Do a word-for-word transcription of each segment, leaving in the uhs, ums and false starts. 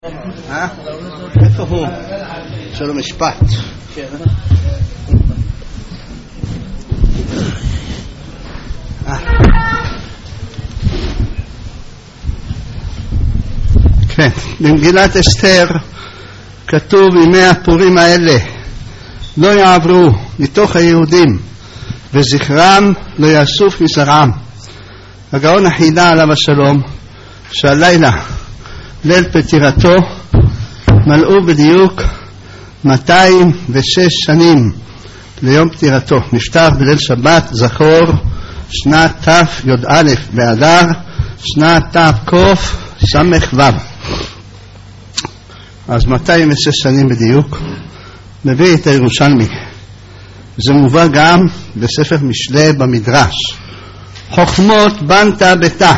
אה? איפה הוא? של המשפט. כן, במגילת אסתר כתוב ימי הפורים האלה לא יעברו מתוך היהודים וזכרם לא יאסוף מזרעם. הגאון החידה עליו השלום שהלילה ליל פטירתו מלאו בדיוק מאתיים ושש שנים ליום פטירתו. נפטר בליל שבת זכור שנת תי"א באדר שנת תקוף סמך ו'. אז מאתיים ושש שנים בדיוק. מביא את הירושלמי. זה מובא גם בספר משלי במדרש. חוכמות בנת ביתה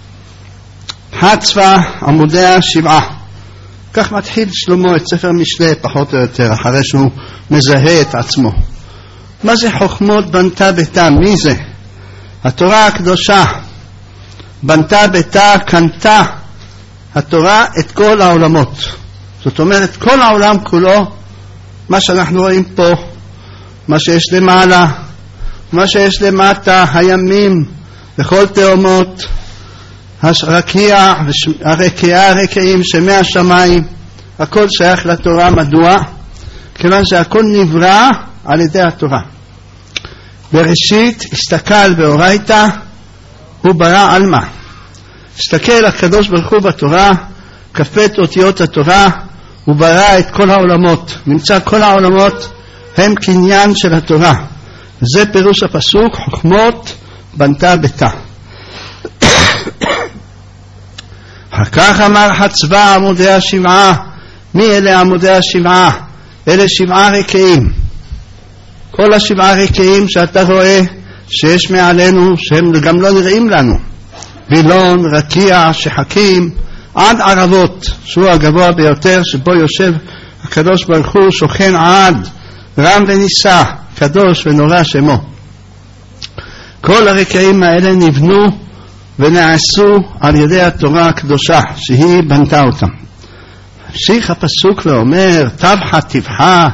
חצבה עמודיה שבעה. כך מתחיל שלמה את ספר משלי פחות או יותר אחרי שהוא מזהה את עצמו. מה זה חוכמות בנתה ביתה? מי זה? התורה הקדושה. בנתה ביתה, קנתה התורה את כל העולמות. זאת אומרת כל העולם כולו, מה שאנחנו רואים פה, מה שיש למעלה, מה שיש למטה, הימים וכל תאומות, הרקיע, הרקיע, הרקיעים, שמי השמיים, הכל שייך לתורה. מדוע? כיוון שהכל נברא על ידי התורה. בראשית הסתכל באורייתא הוא ברא עלמא. הסתכל הקדוש ברוך הוא בתורה, כפת אותיות התורה, הוא ברא את כל העולמות. נמצא כל העולמות הם קניין של התורה. זה פירוש הפסוק חוכמות בנתה ביתה. אחר כך אמר חצבה עמודי השבעה. מי אלה עמודי השבעה? אלה שבעה רקיעים. כל השבעה רקיעים שאתה רואה שיש מעלינו שהם גם לא נראים לנו, וילון, רקיע, שחקים עד ערבות, שהוא הגבוה ביותר שבו יושב הקדוש ברוך הוא, שוכן עד רם ונישא, קדוש ונורא שמו. כל הרקיעים האלה נבנו ונעשו על ידי התורה הקדושה שהיא בנתה אותם. המשיך הפסוק ואומר טבחה טבחה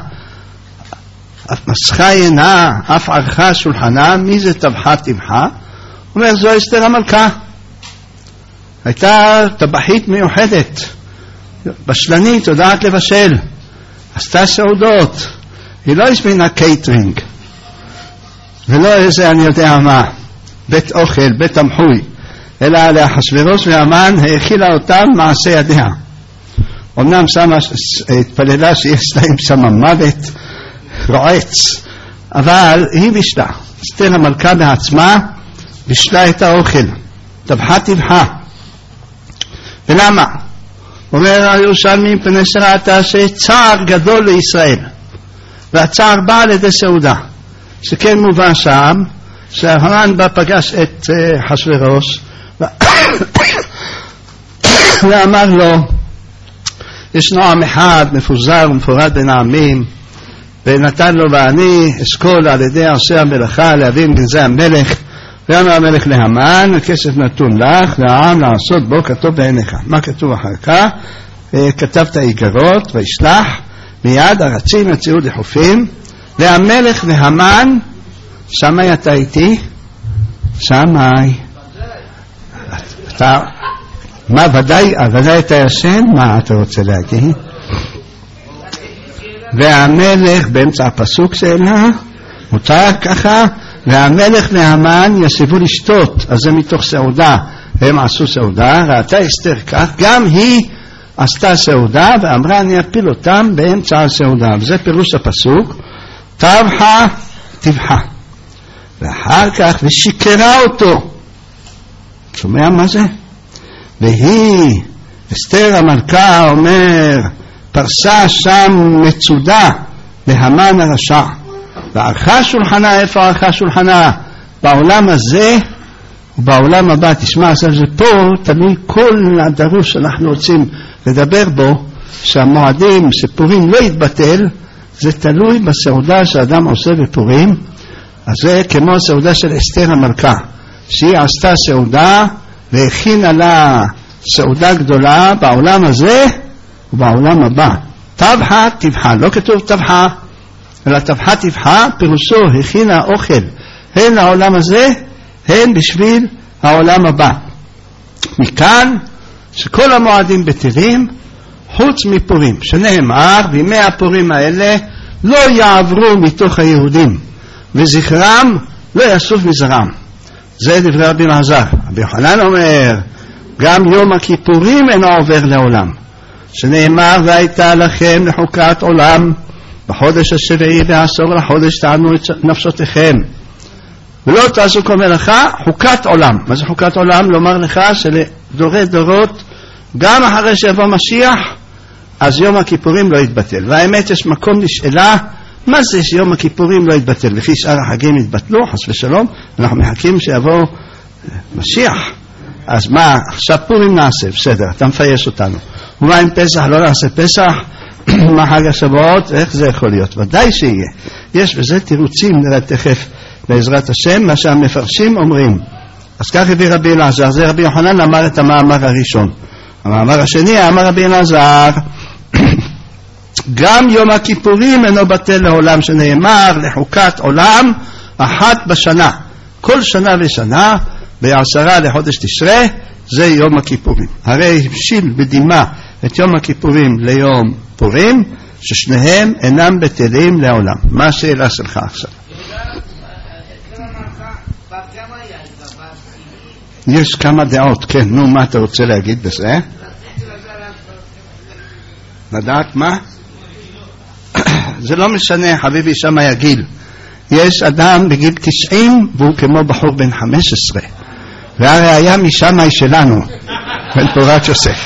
מסכה עינה אף ערכה שולחנה. מי זה טבחה טבחה? אומר זו אסתר המלכה. הייתה טבחית מיוחדת, בשלנית, יודעת לבשל, עשתה סעודות. היא לא הזמינה קייטרינג ולא איזה אני יודע מה בית אוכל, בית תמחוי, אלא לאחשוורוש והמן האכילה אותם מעשה ידיה. אמנם שמה התפללה שיש להם שמה מוות רועץ, אבל היא בישלה. אסתר המלכה בעצמה בישלה את האוכל. טבחה טבחה. ולמה? אומר הירושלמי פני שראתה שצער גדול לישראל, והצער בא על ידי סעודה. שכן מובן שם שהמן בא פגש את אחשוורוש ואמר לו ישנו עם אחד מפוזר ומפורד בין העמים, ונתן לו ואני אשכול על ידי עושי המלאכה להבין גנזי המלך. ואמר המלך להמן הכסף נתון לך והעם לעשות בו כתוב בעיניך. מה כתוב אחר כך? כתבת איגרות וישלח מיד הרצים יצאו לחופים. והמלך והמן, שמאי אתה איתי? שמאי אתה מה ודאי, ודאי אתה ישן? מה אתה רוצה להגיד? והמלך באמצע הפסוק שאלה מותר ככה, והמלך והמן ישבו לשתות. אז זה מתוך סעודה, הם עשו סעודה. ראתה אסתר כך, גם היא עשתה סעודה ואמרה אני אפיל אותם באמצע הסעודה. וזה פירוש הפסוק טבחה טבחה. ואחר כך ושיקרה אותו. שומע מה זה? והיא אסתר המלכה אומר פרסה שם מצודה להמן הרשע וערכה שולחנה. איפה ערכה שולחנה? בעולם הזה ובעולם הבא. תשמע, עכשיו זה פה תלוי כל הדרוש שאנחנו רוצים לדבר בו, שהמועדים שפורים לא יתבטל, זה תלוי בסעודה שאדם עושה בפורים. אז זה כמו הסעודה של אסתר המלכה, שהיא עשתה סעודה והכינה לה סעודה גדולה בעולם הזה ובעולם הבא. טבחה טבחה, לא כתוב טבחה, אלא טבחה טבחה, פירושו הכינה אוכל, הן לעולם הזה, הן בשביל העולם הבא. מכאן שכל המועדים בטלים, חוץ מפורים, שנאמר, בימי הפורים האלה לא יעברו מתוך היהודים, וזכרם לא יסוף מזרם. זה דברי רבי אלעזר. רבי יוחנן אומר, גם יום הכיפורים אינו עובר לעולם, שנאמר, והייתה לכם לחוקת עולם, בחודש השביעי והעשור לחודש תענו את נפשותיכם, ולא תעשו כל מלאכה. חוקת עולם, מה זה חוקת עולם? לומר לך שלדורי דורות, גם אחרי שיבוא משיח, אז יום הכיפורים לא יתבטל. והאמת, יש מקום לשאלה, מה זה שיום הכיפורים לא יתבטל? וכי שאר החגים יתבטלו, חס ושלום, אנחנו מחכים שיבוא משיח. אז מה, עכשיו פורים נעשה, בסדר, אתה מפייס אותנו. ומה עם פסח? לא נעשה פסח? מה חג השבועות? איך זה יכול להיות? ודאי שיהיה. יש בזה תירוצים, נראה תכף בעזרת השם, מה שהמפרשים אומרים. אז כך הביא רבי אלעזר, זה רבי יוחנן אמר את המאמר הראשון. המאמר השני אמר רבי אלעזר, גם יום הכיפורים אינו בטל לעולם, שנאמר לחוקת עולם אחת בשנה. כל שנה ושנה, בעשרה לחודש תשרה, זה יום הכיפורים. הרי הבשיל בדימה את יום הכיפורים ליום פורים, ששניהם אינם בטלים לעולם. מה השאלה שלך עכשיו? יש כמה דעות, כן, נו, מה אתה רוצה להגיד בזה? לדעת מה? זה לא משנה, חביבי, שם היה גיל. יש אדם בגיל תשעים והוא כמו בחור בן חמש עשרה, והראיה משם היא שלנו, בן תורת יוסף.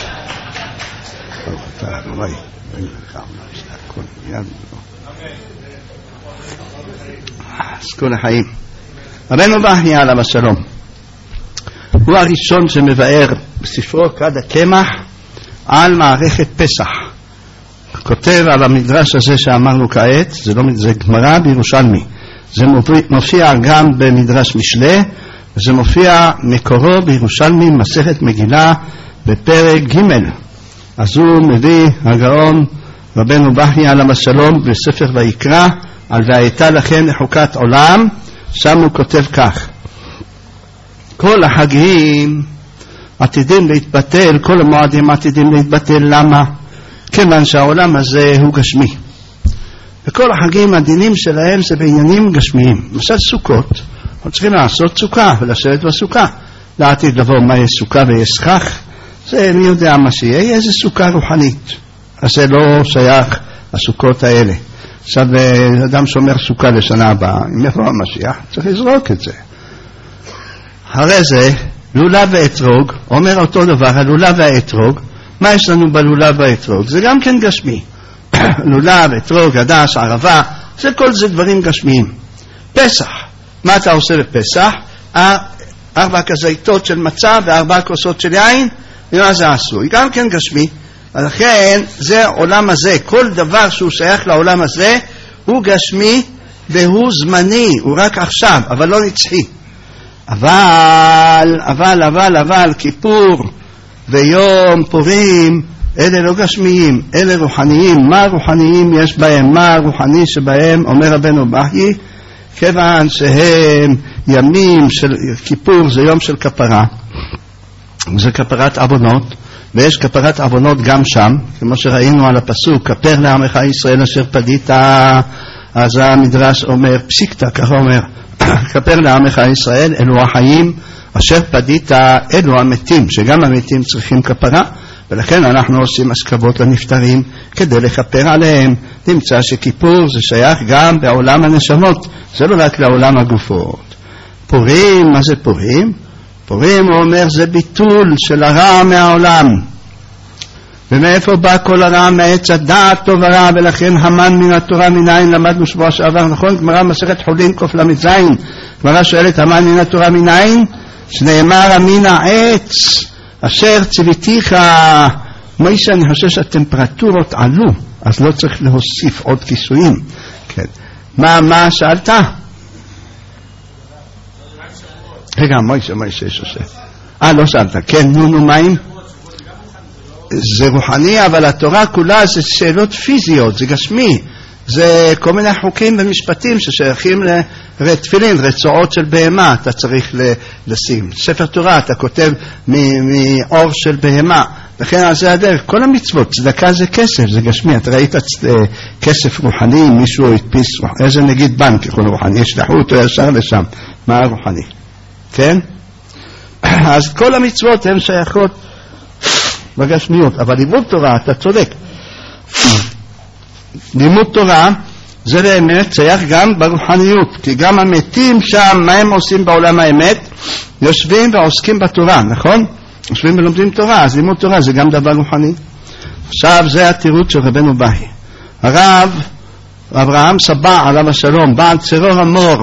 אז כל החיים. רבנו בהי עליו השלום הוא הראשון שמבאר בספרו כד הקמח על מערכת פסח. כותב על המדרש הזה שאמרנו כעת, זה לא זה גמרא בירושלמי, זה מופיע גם במדרש משלי, וזה מופיע מקורו בירושלמי מסכת מגילה בפרק ג'. אז הוא מביא הגאון רבנו בהי עליו השלום בספר ויקרא על והייתה לכם לחוקת עולם, שם הוא כותב כך: כל החגים עתידים להתבטל, כל המועדים עתידים להתבטל. למה? כיוון שהעולם הזה הוא גשמי, וכל החגים הדינים שלהם זה בעניינים גשמיים. למשל סוכות, אנחנו צריכים לעשות סוכה ולשבת בסוכה. לעתיד לבוא מה יש סוכה ויש סכך, זה מי יודע מה שיהיה, איזה סוכה רוחנית. אז זה לא שייך הסוכות האלה. עכשיו אדם שומר סוכה לשנה הבאה, אם יבוא המשיח צריך לזרוק את זה. הרי זה לולב ואתרוג, אומר אותו דבר, הלולב והאתרוג. מה יש לנו בלולב והאתרוג? זה גם כן גשמי. לולב, אתרוג, עדש, ערבה, זה כל זה דברים גשמיים. פסח, מה אתה עושה בפסח? ארבע כזיתות של מצה וארבע כוסות של יין, ומה זה עשוי? גם כן גשמי. לכן זה עולם הזה, כל דבר שהוא שייך לעולם הזה הוא גשמי והוא זמני, הוא רק עכשיו, אבל לא נצחי. אבל, אבל, אבל, אבל, כיפור ויום פורים, אלה לא גשמיים, אלה רוחניים. מה רוחניים יש בהם? מה רוחני שבהם? אומר רבנו בהי, כיוון שהם ימים של כיפור, זה יום של כפרה, זה כפרת עוונות, ויש כפרת עוונות גם שם, כמו שראינו על הפסוק, כפר לעמך ישראל אשר פדית. אז המדרש אומר, פסיקתא, כך אומר, כפר לעמך ישראל, אלו החיים אשר פדית, אלו המתים, שגם המתים צריכים כפרה, ולכן אנחנו עושים אזכרות לנפטרים כדי לכפר עליהם. נמצא שכיפור זה שייך גם בעולם הנשמות, זה לא רק לעולם הגופות. פורים, מה זה פורים? פורים הוא אומר זה ביטול של הרע מהעולם. ומאיפה בא כל הרע? מעץ הדעת טוב ורע, ולכן המן מן התורה מנין, למדנו שבוע שעבר, נכון? גמרא מסכת חולין קוף למ"ז, גמרא שואלת המן מן התורה מנין, שנאמר מן העץ אשר ציוויתיך. מוישה, אני חושב שהטמפרטורות עלו, אז לא צריך להוסיף עוד כיסויים. כן. מה, מה שאלת? רגע, מוישה, מוישה, יש עושה. אה, לא שאלת. כן, נו, נו, מים? זה רוחני, אבל התורה כולה זה שאלות פיזיות, זה גשמי, זה כל מיני חוקים ומשפטים ששייכים לתפילין, רצועות של בהמה אתה צריך לשים, ספר תורה אתה כותב מאור של בהמה, לכן על זה הדרך. כל המצוות, צדקה זה כסף, זה גשמי. אתה ראית כסף רוחני, מישהו הדפיס, איזה נגיד בנק יכול רוחני, ישלחו אותו ישר לשם, מה הרוחני, כן? אז כל המצוות הן שייכות בגשמיות, אבל לימוד תורה, אתה צודק, לימוד תורה זה באמת שייך גם ברוחניות, כי גם המתים שם, מה הם עושים בעולם האמת? יושבים ועוסקים בתורה, נכון? יושבים ולומדים תורה, אז לימוד תורה זה גם דבר רוחני. עכשיו זה התירוץ של רבנו בהי. הרב אברהם סבא עליו השלום, בעל צרור המור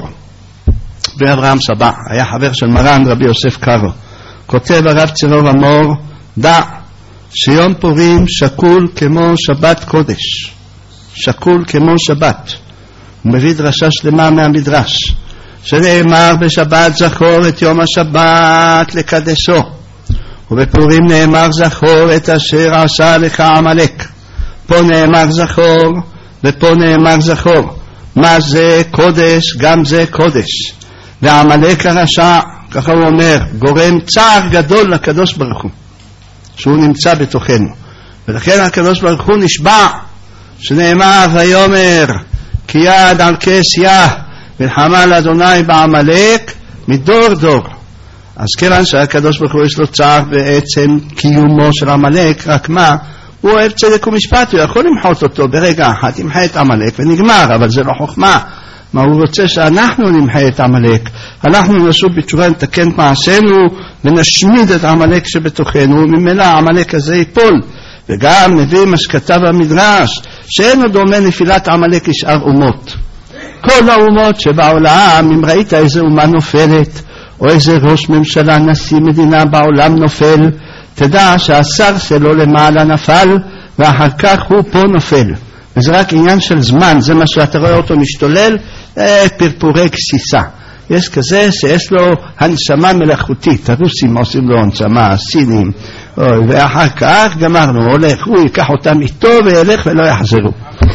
באברהם סבא, היה חבר של מרן רבי יוסף קארו. כותב הרב צרור המור, דע שיום פורים שקול כמו שבת קודש, שקול כמו שבת. הוא מביא דרשה שלמה מהמדרש שנאמר בשבת זכור את יום השבת לקדשו, ובפורים נאמר זכור את אשר עשה לך עמלק. פה נאמר זכור ופה נאמר זכור. מה זה קודש? גם זה קודש. ועמלק הרשע, ככה הוא אומר, גורם צער גדול לקדוש ברוך הוא שהוא נמצא בתוכנו, ולכן הקדוש ברוך הוא נשבע שנאמר ויאמר כי יד על כס יה מלחמה לאדוני בעמלק מדור דור. אז כיוון שהקדוש ברוך הוא יש לו צער בעצם קיומו של עמלק, רק מה? הוא אוהב צדק ומשפט, הוא יכול למחות אותו ברגע אחד, ימחה את עמלק ונגמר, אבל זה לא חוכמה. מה הוא רוצה? שאנחנו נמחה את עמלק, אנחנו נשוב בתשובה, נתקן מעשינו ונשמיד את עמלק שבתוכנו, וממילא העמלק הזה ייפול. וגם מביא מה שכתב המדרש, שאינו דומה נפילת עמלק לשאר אומות. כל האומות שבעולם, אם ראית איזה אומה נופלת או איזה ראש ממשלה, נשיא מדינה בעולם נופל, תדע שהשר שלו למעלה נפל ואחר כך הוא פה נופל, וזה רק עניין של זמן. זה מה שאתה רואה אותו משתולל, אה, פרפורי כסיסה. יש כזה שיש לו הנשמה מלאכותית, הרוסים עושים לו הנשמה, הסינים, ואחר כך גמרנו, הולך, הוא ייקח אותם איתו וילך ולא יחזרו.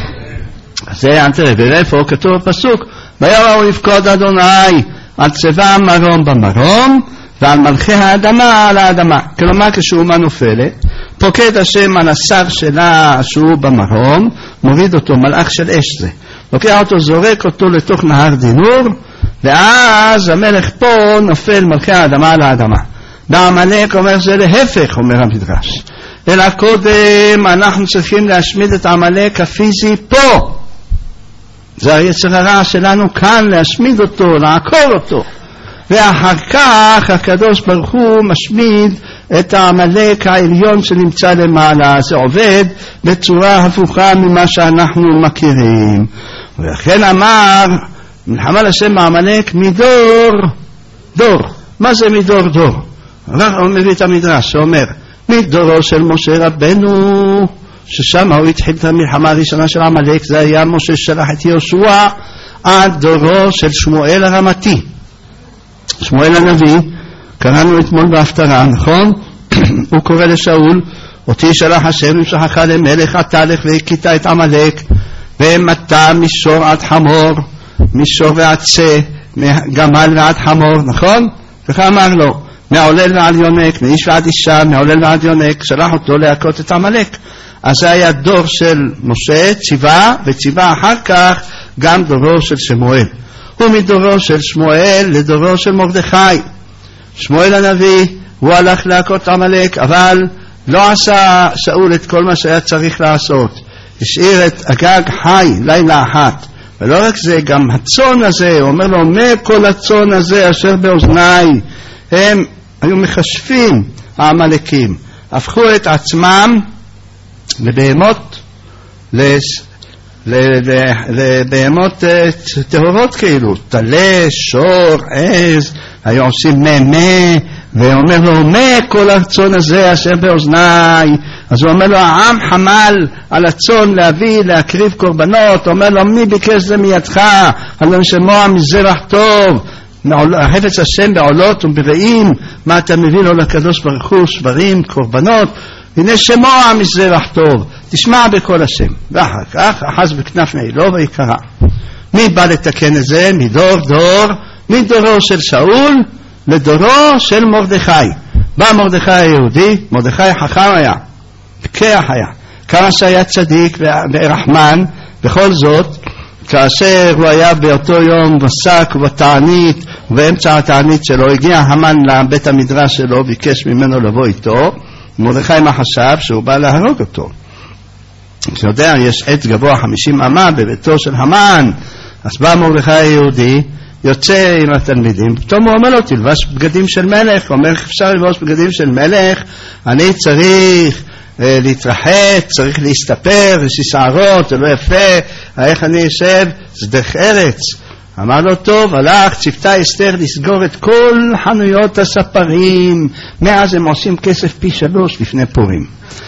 זה אנטרא, ולאיפה כתוב הפסוק, ויראו לפקוד אדוני על צבא מרום במרום ועל מלכי האדמה על האדמה. כלומר כשאומה נופלת, פוקד השם על השר שלה שהוא במרום, מוריד אותו, מלאך של אש זה, לוקח אותו, זורק אותו לתוך נהר דינור, ואז המלך פה נופל, מלכי האדמה על האדמה. בעמלק אומר זה להפך, אומר המדרש, אלא קודם אנחנו צריכים להשמיד את העמלק הפיזי פה. זה היצר הרע שלנו כאן, להשמיד אותו, לעקור אותו, ואחר כך הקדוש ברוך הוא משמיד את העמלק העליון שנמצא למעלה. זה עובד בצורה הפוכה ממה שאנחנו מכירים, ולכן אמר מלחמה לשם העמלק מדור דור. מה זה מדור דור? הוא מביא את המדרש שאומר מדורו של משה רבנו, ששם הוא התחיל את המלחמה הראשונה של עמלק, זה היה משה שלח את יהושע, עד דורו של שמואל הרמתי, שמואל הנביא. קראנו אתמול בהפטרה, נכון? הוא קורא לשאול, אותי שלח השם למשחך למלך, אתה לך והכית את עמלק ומתה מישור עד חמור, מישור ועד צה, גמל ועד חמור, נכון? וכך אמר לו, מעולל ועד יונק, מאיש ועד אישה, מעולל ועד יונק, שלח אותו להכות את עמלק. אז זה היה דור של משה, ציווה, וציווה אחר כך גם דורו של שמואל. ומדורו של שמואל לדורו של מרדכי. שמואל הנביא, הוא הלך להכות עמלק, אבל לא עשה שאול את כל מה שהיה צריך לעשות. השאיר את אגג חי לילה אחת. ולא רק זה, גם הצאן הזה, הוא אומר לו, מה כל הצאן הזה אשר באוזני? הם היו מחשבים, העמלקים, הפכו את עצמם לבהמות, לבהמות טהורות כאילו, תלה, שור, עז, היו עושים מה מה, ואומר לו, מה כל הצאן הזה אשר באוזני? אז הוא אומר לו, העם חמל על הצאן להביא, להקריב קורבנות, אומר לו, מי ביקש זה מידך? על נשמוע מזרח טוב, חפץ השם בעולות וברעים, מה אתה מביא לו לקדוש ברוך הוא? שברים, קורבנות. הנה שמוע מזבח טוב, תשמע בקול השם. ואחר כך אחז בכנף מעילו ויקרא. מי בא לתקן את זה? מדור דור, מדורו של שאול לדורו של מרדכי. בא מרדכי היהודי, מרדכי חכם היה, פקח היה, כמה שהיה צדיק ורחמן, בכל זאת, כאשר הוא היה באותו יום בסק ובתענית, ובאמצע התענית שלו הגיע המן לבית המדרש שלו, ביקש ממנו לבוא איתו. מרדכי מה חשב? שהוא בא להרוג אותו. אתה יודע, יש עץ גבוה חמישים אמה בביתו של המן. אז בא מרדכי היהודי, יוצא עם התלמידים, פתאום הוא אומר לו, תלבש בגדים של מלך. הוא אומר, אפשר ללבוש בגדים של מלך? אני צריך אה, להתרחץ, צריך להסתפר, יש לי שערות, זה לא יפה, איך אני אשב? זה דרך ארץ. אמר לו, טוב, הלך, צפתה אסתר לסגור את כל חנויות הספרים, מאז הם עושים כסף פי שלוש לפני פורים,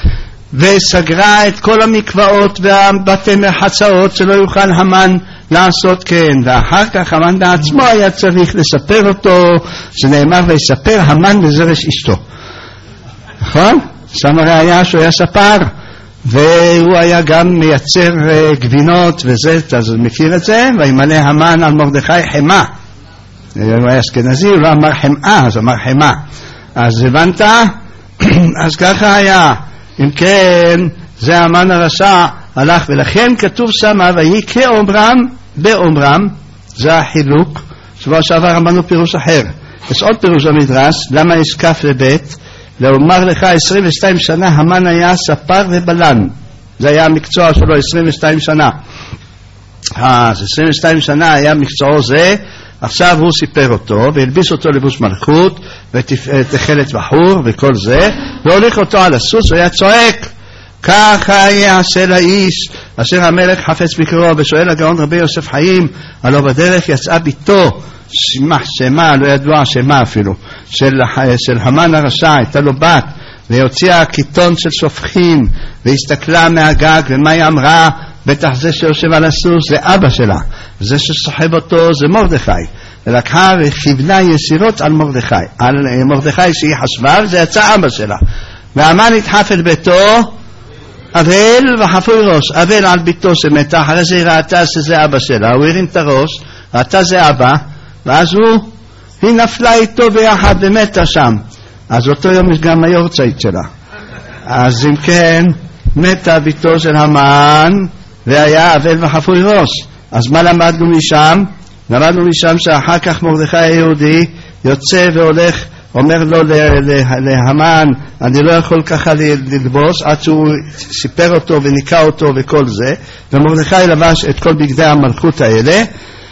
וסגרה את כל המקוואות והבתי מרחצאות שלא יוכל המן לעשות כן. ואחר כך המן בעצמו היה צריך לספר אותו, שנאמר ויספר המן בזרש אשתו, נכון? שם הראיה שהוא היה ספר, והוא היה גם מייצר גבינות וזה, אז מכיר את זה. וימלא המן על מרדכי חמה, הוא היה אשכנזי, הוא לא אמר חמאה, אז אמר חמה. אז הבנת? אז ככה היה. אם כן, זה המן הרשע הלך, ולכן כתוב שם ויהי כאומרם באומרם. זה החילוק. שבוע שעבר אמרנו פירוש אחר, יש עוד פירוש במדרש. למה יש כף לבית? לאומר לך עשרים ושתיים שנה המן היה ספר ובלן, זה היה המקצוע שלו עשרים ושתיים שנה. אז עשרים ושתיים שנה היה מקצועו זה. עכשיו הוא סיפר אותו והלביש אותו לבוש מלכות ותכלת בחור וכל זה, והוליך אותו על הסוס והיה צועק, ככה יעשה לאיש אשר המלך חפץ בקרוב. ושואל הגאון רבי יוסף חיים, הלא בדרך יצאה ביתו שמה, שמה, לא ידוע שמה אפילו, של, של המן הרשע, הייתה לו בת, והוציאה קיטון של שופכין, והסתכלה מהגג, ומה היא אמרה? בטח זה שיושב על הסוס זה אבא שלה, זה שסוחב אותו זה מרדכי. ולקחה וכיוונה ישירות על מרדכי, על מרדכי שהיא חשבה, וזה יצא אבא שלה. והמן נדחף אל ביתו, אבל וחפוי ראש, אבל על ביתו שמתה, אחרי זה היא ראתה שזה אבא שלה, הוא הרים את הראש, ראתה זה אבא, ואז הוא, היא נפלה איתו ביחד ומתה שם. אז אותו יום יש גם היורצייט שלה. אז אם כן, מתה ביתו של המן, והיה אבל וחפוי ראש. אז מה למדנו משם? למדנו משם שאחר כך מרדכי היהודי יוצא והולך, אומר לו להמן, אני לא יכול ככה ללבוש, עד שהוא סיפר אותו וניקה אותו וכל זה. ומרדכי לבש את כל בגדי המלכות האלה.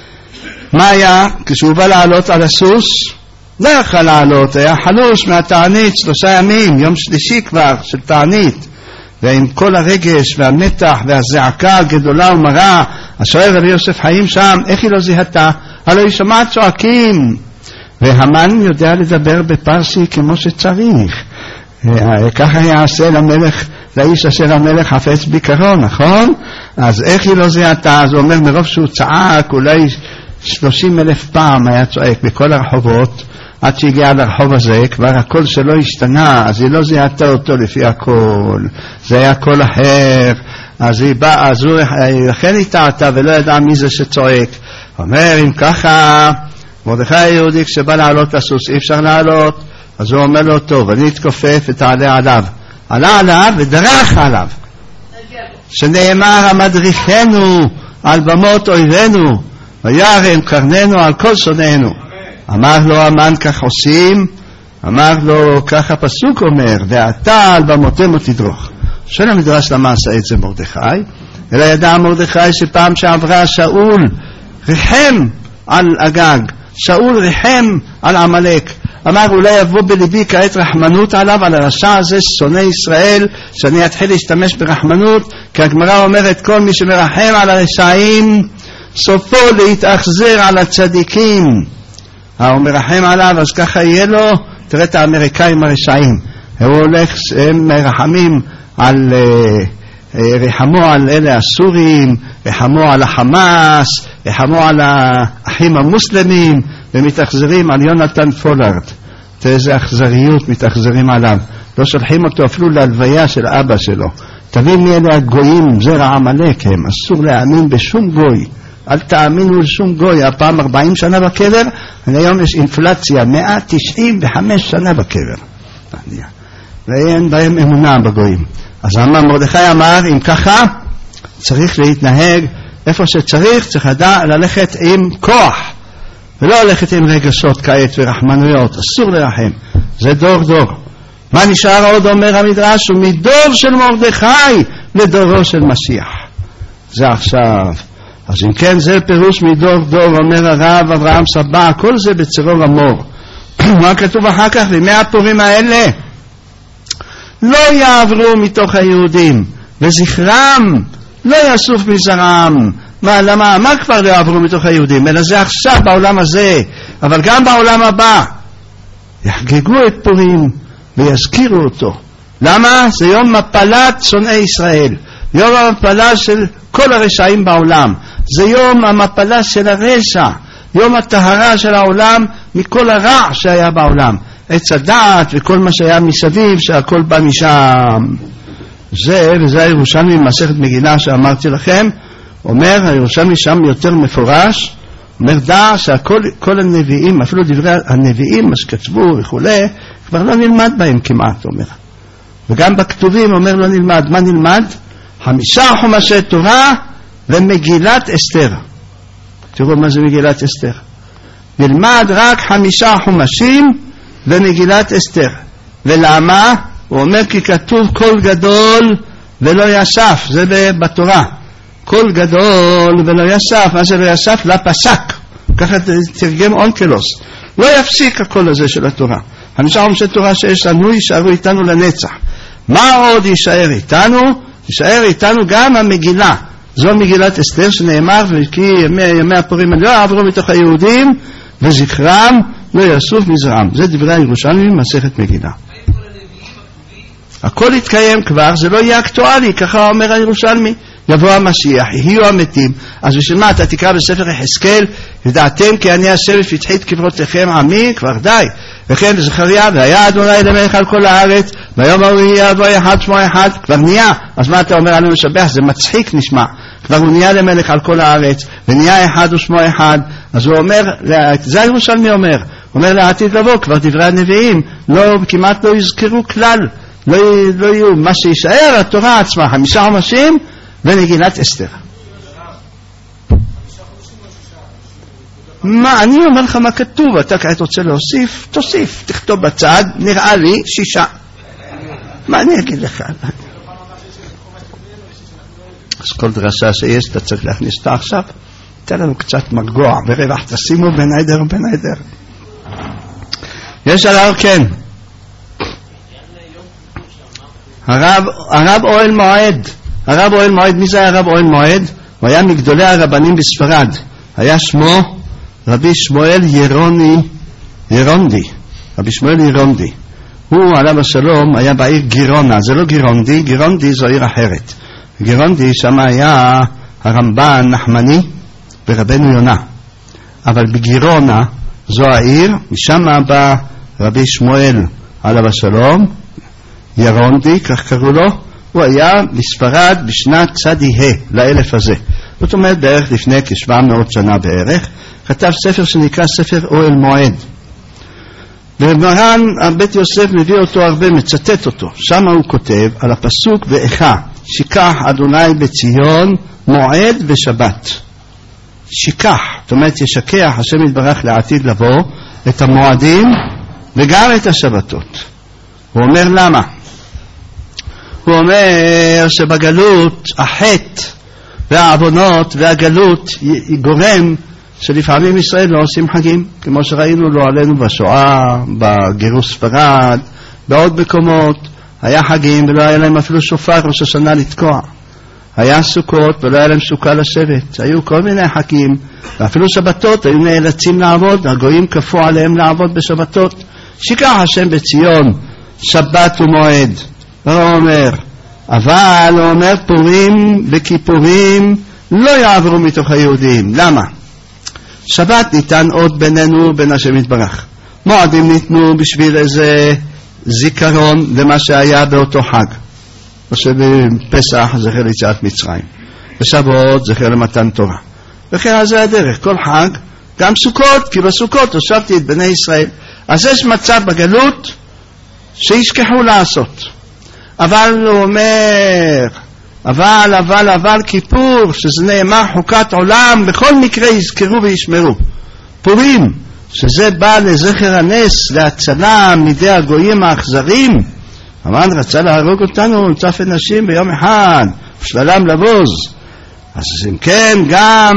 מה היה? כשהוא בא לעלות על הסוס, לא יכל לעלות, היה חלוש מהתענית שלושה ימים, יום שלישי כבר של תענית, ועם כל הרגש והמתח והזעקה הגדולה ומרה. השואל רבי יוסף חיים שם, איך היא לא זיהתה? הלוא היא שמעת צועקים, והמן יודע לדבר בפרסי כמו שצריך. ככה יעשה למלך, לאיש אשר המלך חפץ ביקרו, נכון? אז איך היא לא זיהתה? אז הוא אומר, מרוב שהוא צעק, אולי שלושים אלף פעם היה צועק בכל הרחובות, עד שהגיע לרחוב הזה, כבר הקול שלו השתנה, אז היא לא זיהתה אותו לפי הקול, זה היה קול אחר. אז היא באה, אז הוא לכן היא טעתה ולא ידע מי זה שצועק. אומר, אם ככה, מרדכי היהודי כשבא לעלות לסוס, אי אפשר לעלות, אז הוא אומר לו, טוב, אני אתכופף ותעלה עליו. עלה עליו ודרך עליו, שנאמר המדריכנו על במות אויבינו וירם קרננו על כל שונאינו. אמר לו המן, כך עושים? אמר לו, כך הפסוק אומר, ואתה על במותינו תדרוך. שואל המדרש למה עשה את זה מרדכי? אלא ידע מרדכי שפעם שעברה שאול ריחם על הגג, שאול ריחם על עמלק. אמר, אולי יבוא בלבי כעת רחמנות עליו, על הרשע הזה שונא ישראל, שאני אתחיל להשתמש ברחמנות, כי הגמרא אומרת, כל מי שמרחם על הרשעים סופו להתאכזר על הצדיקים. הוא מרחם עליו, אז ככה יהיה לו. תראה את האמריקאים הרשעים, הוא הולך, הם מרחמים על, רחמו על אלה הסורים, רחמו על החמאס, רחמו על האחים המוסלמים, ומתאכזרים על יונתן פולארד. איזה אכזריות מתאכזרים עליו. לא שולחים אותו אפילו להלוויה של אבא שלו. תבין מי אלה הגויים, זרע עמלק הם, אסור להאמין בשום גוי, אל תאמינו לשום גוי. הפעם ארבעים שנה בקבר, היום יש אינפלציה, מאה תשעים וחמש שנה בקבר, ואין בהם אמונה בגויים. אז אמר מרדכי אמר, אם ככה צריך להתנהג איפה שצריך, צריך לדע ללכת עם כוח ולא ללכת עם רגשות כעת ורחמנויות, אסור לרחם, זה דור דור. מה נשאר עוד, אומר המדרש, ומדור של מרדכי לדורו של משיח. זה עכשיו. אז אם כן, זה פירוש מדור דור, אומר הרב אברהם סבא, כל זה בצרור המור. מה כתוב אחר כך? בימי הפורים האלה לא יעברו מתוך היהודים, וזכרם לא יאסוף מזרעם. מה, למה? מה כבר לא יעברו מתוך היהודים? אלא זה עכשיו בעולם הזה, אבל גם בעולם הבא. יחגגו את פורים ויזכירו אותו. למה? זה יום מפלת שונאי ישראל, יום המפלה של כל הרשעים בעולם, זה יום המפלה של הרשע, יום הטהרה של העולם מכל הרע שהיה בעולם, עץ הדעת וכל מה שהיה מסביב, שהכל בא משם. זה, וזה הירושלמי במסכת מגילה שאמרתי לכם, אומר הירושלמי שם יותר מפורש, אומר דע שהכל, כל הנביאים, אפילו דברי הנביאים מה שכתבו וכולי, כבר לא נלמד בהם כמעט, אומר. וגם בכתובים אומר לא נלמד. מה נלמד? חמישה חומשי תורה ומגילת אסתר. תראו מה זה מגילת אסתר. נלמד רק חמישה חומשים ומגילת אסתר. ולמה? הוא אומר כי כתוב קול גדול ולא יסף, זה בתורה. קול גדול ולא יסף, מה זה לא יסף? לא פסק. ככה תרגם אונקלוס. לא יפסיק הקול הזה של התורה. חמישה חומשי תורה שיש לנו יישארו איתנו לנצח. מה עוד יישאר איתנו? יישאר איתנו גם המגילה. זו מגילת אסתר שנאמר וכי ימי, ימי הפורים לא יעברו מתוך היהודים וזכרם לא יאסוף מזרעם. זה דברי הירושלמי מסכת מגילה. הכל יתקיים כבר, זה לא יהיה אקטואלי, ככה אומר הירושלמי. יבוא המשיח, יהיו המתים. אז בשביל מה אתה תקרא בספר יחזקאל, ידעתם כי אני השם ופתחי את קברותיכם עמי, כבר די. וכן בזכריה, והיה אדוני למלך על כל הארץ, ביום ההוא יהיה אדוני אחד שמו אחד, כבר נהיה. אז מה אתה אומר עלינו לשבח? זה מצחיק נשמע. כבר הוא נהיה למלך על כל הארץ, ונהיה אחד ושמו אחד. אז הוא אומר, זה הירושלמי אומר, אומר לעתיד לבוא, כבר דברי הנביאים, לא, כמעט לא יזכרו כלל, לא, לא יהיו, מה שישאר התורה עצמה, חמישה חומשים ונגילת אסתר. מה, אני אומר לך מה כתוב, אתה כעת רוצה להוסיף, תוסיף, תכתוב בצד, נראה לי שישה. מה אני אגיד לך? אז כל דרשה שיש, אתה צריך להכניס אותה עכשיו, תן לנו קצת מרגוע ורווח, תשימו בין עדר ובין עדר. יש עליו, כן. הרב, הרב אוהל מועד, הרב אוהל מועד, מי זה היה הרב אוהל מועד? הוא היה מגדולי הרבנים בספרד, היה שמו רבי שמואל ירוני, ירונדי, רבי שמואל ירונדי. הוא עליו השלום היה בעיר גירונה, זה לא גירונדי, גירונדי זו עיר אחרת. גירונדי שם היה הרמב"ן נחמני ורבנו יונה, אבל בגירונה זו העיר, משם בא רבי שמואל עליו השלום ירונדי, כך קראו לו. הוא היה בספרד בשנת צדי ה' לאלף הזה, זאת אומרת בערך לפני כשבע מאות שנה בערך, כתב ספר שנקרא ספר אוהל מועד, ומרן בית יוסף מביא אותו הרבה, מצטט אותו. שם הוא כותב על הפסוק באיכה, שיקח אדוני בציון מועד ושבת. שיקח, זאת אומרת ישכח השם יתברך לעתיד לבוא את המועדים וגם את השבתות. הוא אומר למה? הוא אומר שבגלות החטא והעוונות והגלות גורם שלפעמים ישראל לא עושים חגים, כמו שראינו לא עלינו בשואה, בגירוש ספרד, בעוד מקומות היה חגים ולא היה להם אפילו שופר ראש השנה לתקוע, היה סוכות ולא היה להם סוכה לשבת, היו כל מיני חגים, ואפילו שבתות היו נאלצים לעבוד, הגויים כפו עליהם לעבוד בשבתות. שיקח השם בציון שבת ומועד. הוא אומר, אבל הוא אומר פורים וכיפורים לא יעברו מתוך היהודים. למה? שבת ניתן עוד בינינו בין השם יתברך, מועדים ניתנו בשביל איזה זיכרון למה שהיה באותו חג. שבפסח זכר ליציאת מצרים, בשבועות זכר למתן תורה, וכן זה הדרך, כל חג, גם סוכות, כי בסוכות הושבתי את בני ישראל. אז יש מצב בגלות שישכחו לעשות, אבל הוא אומר אבל אבל אבל כיפור, שזה נאמר חוקת עולם, בכל מקרה יזכרו וישמרו. פורים, שזה בא לזכר הנס, להצלה מידי הגויים האכזרים. המן רצה להרוג אותנו, צף אנשים ביום אחד, ושללם לבוז. אז אם כן, גם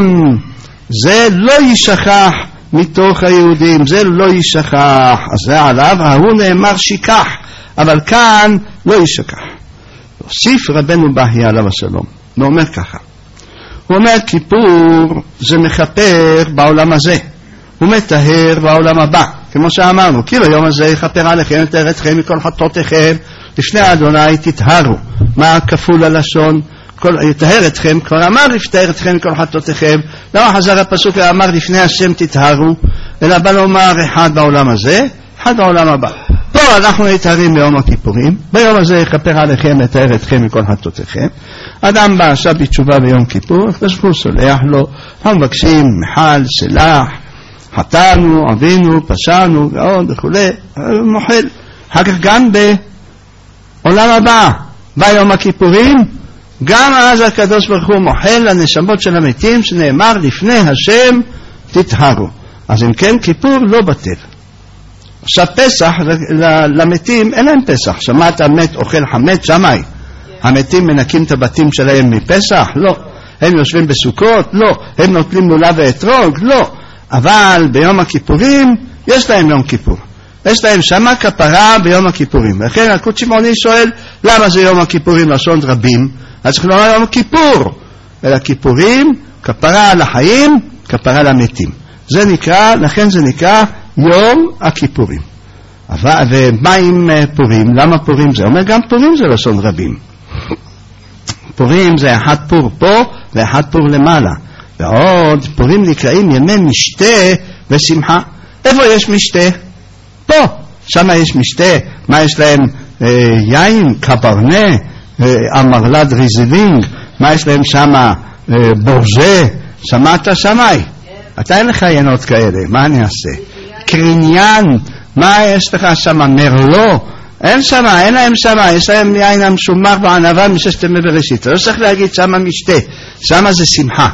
זה לא יישכח מתוך היהודים, זה לא יישכח. אז זה עליו, ההוא נאמר שיקח, אבל כאן לא יישכח. הוסיף רבנו בהי עליו השלום, הוא אומר ככה, הוא אומר כיפור זה מכפר בעולם הזה, הוא מטהר בעולם הבא, כמו שאמרנו, כי ביום הזה יכפר עליכם את ארצכם מכל חטאותיכם, לפני אדוני תטהרו. מה כפול הלשון? יטהר אתכם, כבר אמר לפטר אתכם מכל חטאותיכם, למה חזר הפסוק ואמר לפני השם תטהרו, אלא בא לומר אחד בעולם הזה, אחד בעולם הבא. פה אנחנו נטהרים ביום הכיפורים, ביום הזה יכפר עליכם יטהר אתכם מכל חטאותיכם. אדם בא עכשיו בתשובה ביום כיפור, הוא סולח לו, אנחנו מבקשים מחל, סלח, חטאנו, עבינו, פשענו ועוד וכולי, מוחל. אחר כך גם בעולם הבא, ביום הכיפורים, גם אז הקדוש ברוך הוא מוחל לנשמות של המתים, שנאמר לפני השם תטהרו. אז אם כן, כיפור לא בטל. עכשיו פסח, למתים אין להם פסח. שמעת מת אוכל חמץ? שמאי. המתים מנקים את הבתים שלהם מפסח? לא. הם יושבים בסוכות? לא. הם נוטלים לולב ואתרוג? לא. אבל ביום הכיפורים יש להם יום כיפור, יש להם שמה כפרה ביום הכיפורים. לכן הקודש שמעוני שואל למה זה יום הכיפורים לשון רבים, אז צריך לומר יום הכיפור, אלא כיפורים כפרה על החיים, כפרה למתים. זה נקרא, לכן זה נקרא יום הכיפורים. אבל, ומה עם פורים? למה פורים זה? אומר גם פורים זה לשון רבים. פורים זה אחד פור פה ואחד פור למעלה. ועוד פורים נקראים ימי משתה ושמחה. איפה יש משתה? פה. שם יש משתה. מה יש להם? אה, יין, קברנה, אה, אמרלד ריזלינג. מה יש להם שם? אה, בורז'ה. שמעת שמאי? אתה אין לך ינות כאלה. מה אני אעשה? קריניאן. מה יש לך שם? מרלו. אין שם, אין להם שם, יש להם יין המשומח בענבה מששת ימי בראשית. לא צריך להגיד שם משתה. שם זה שמחה.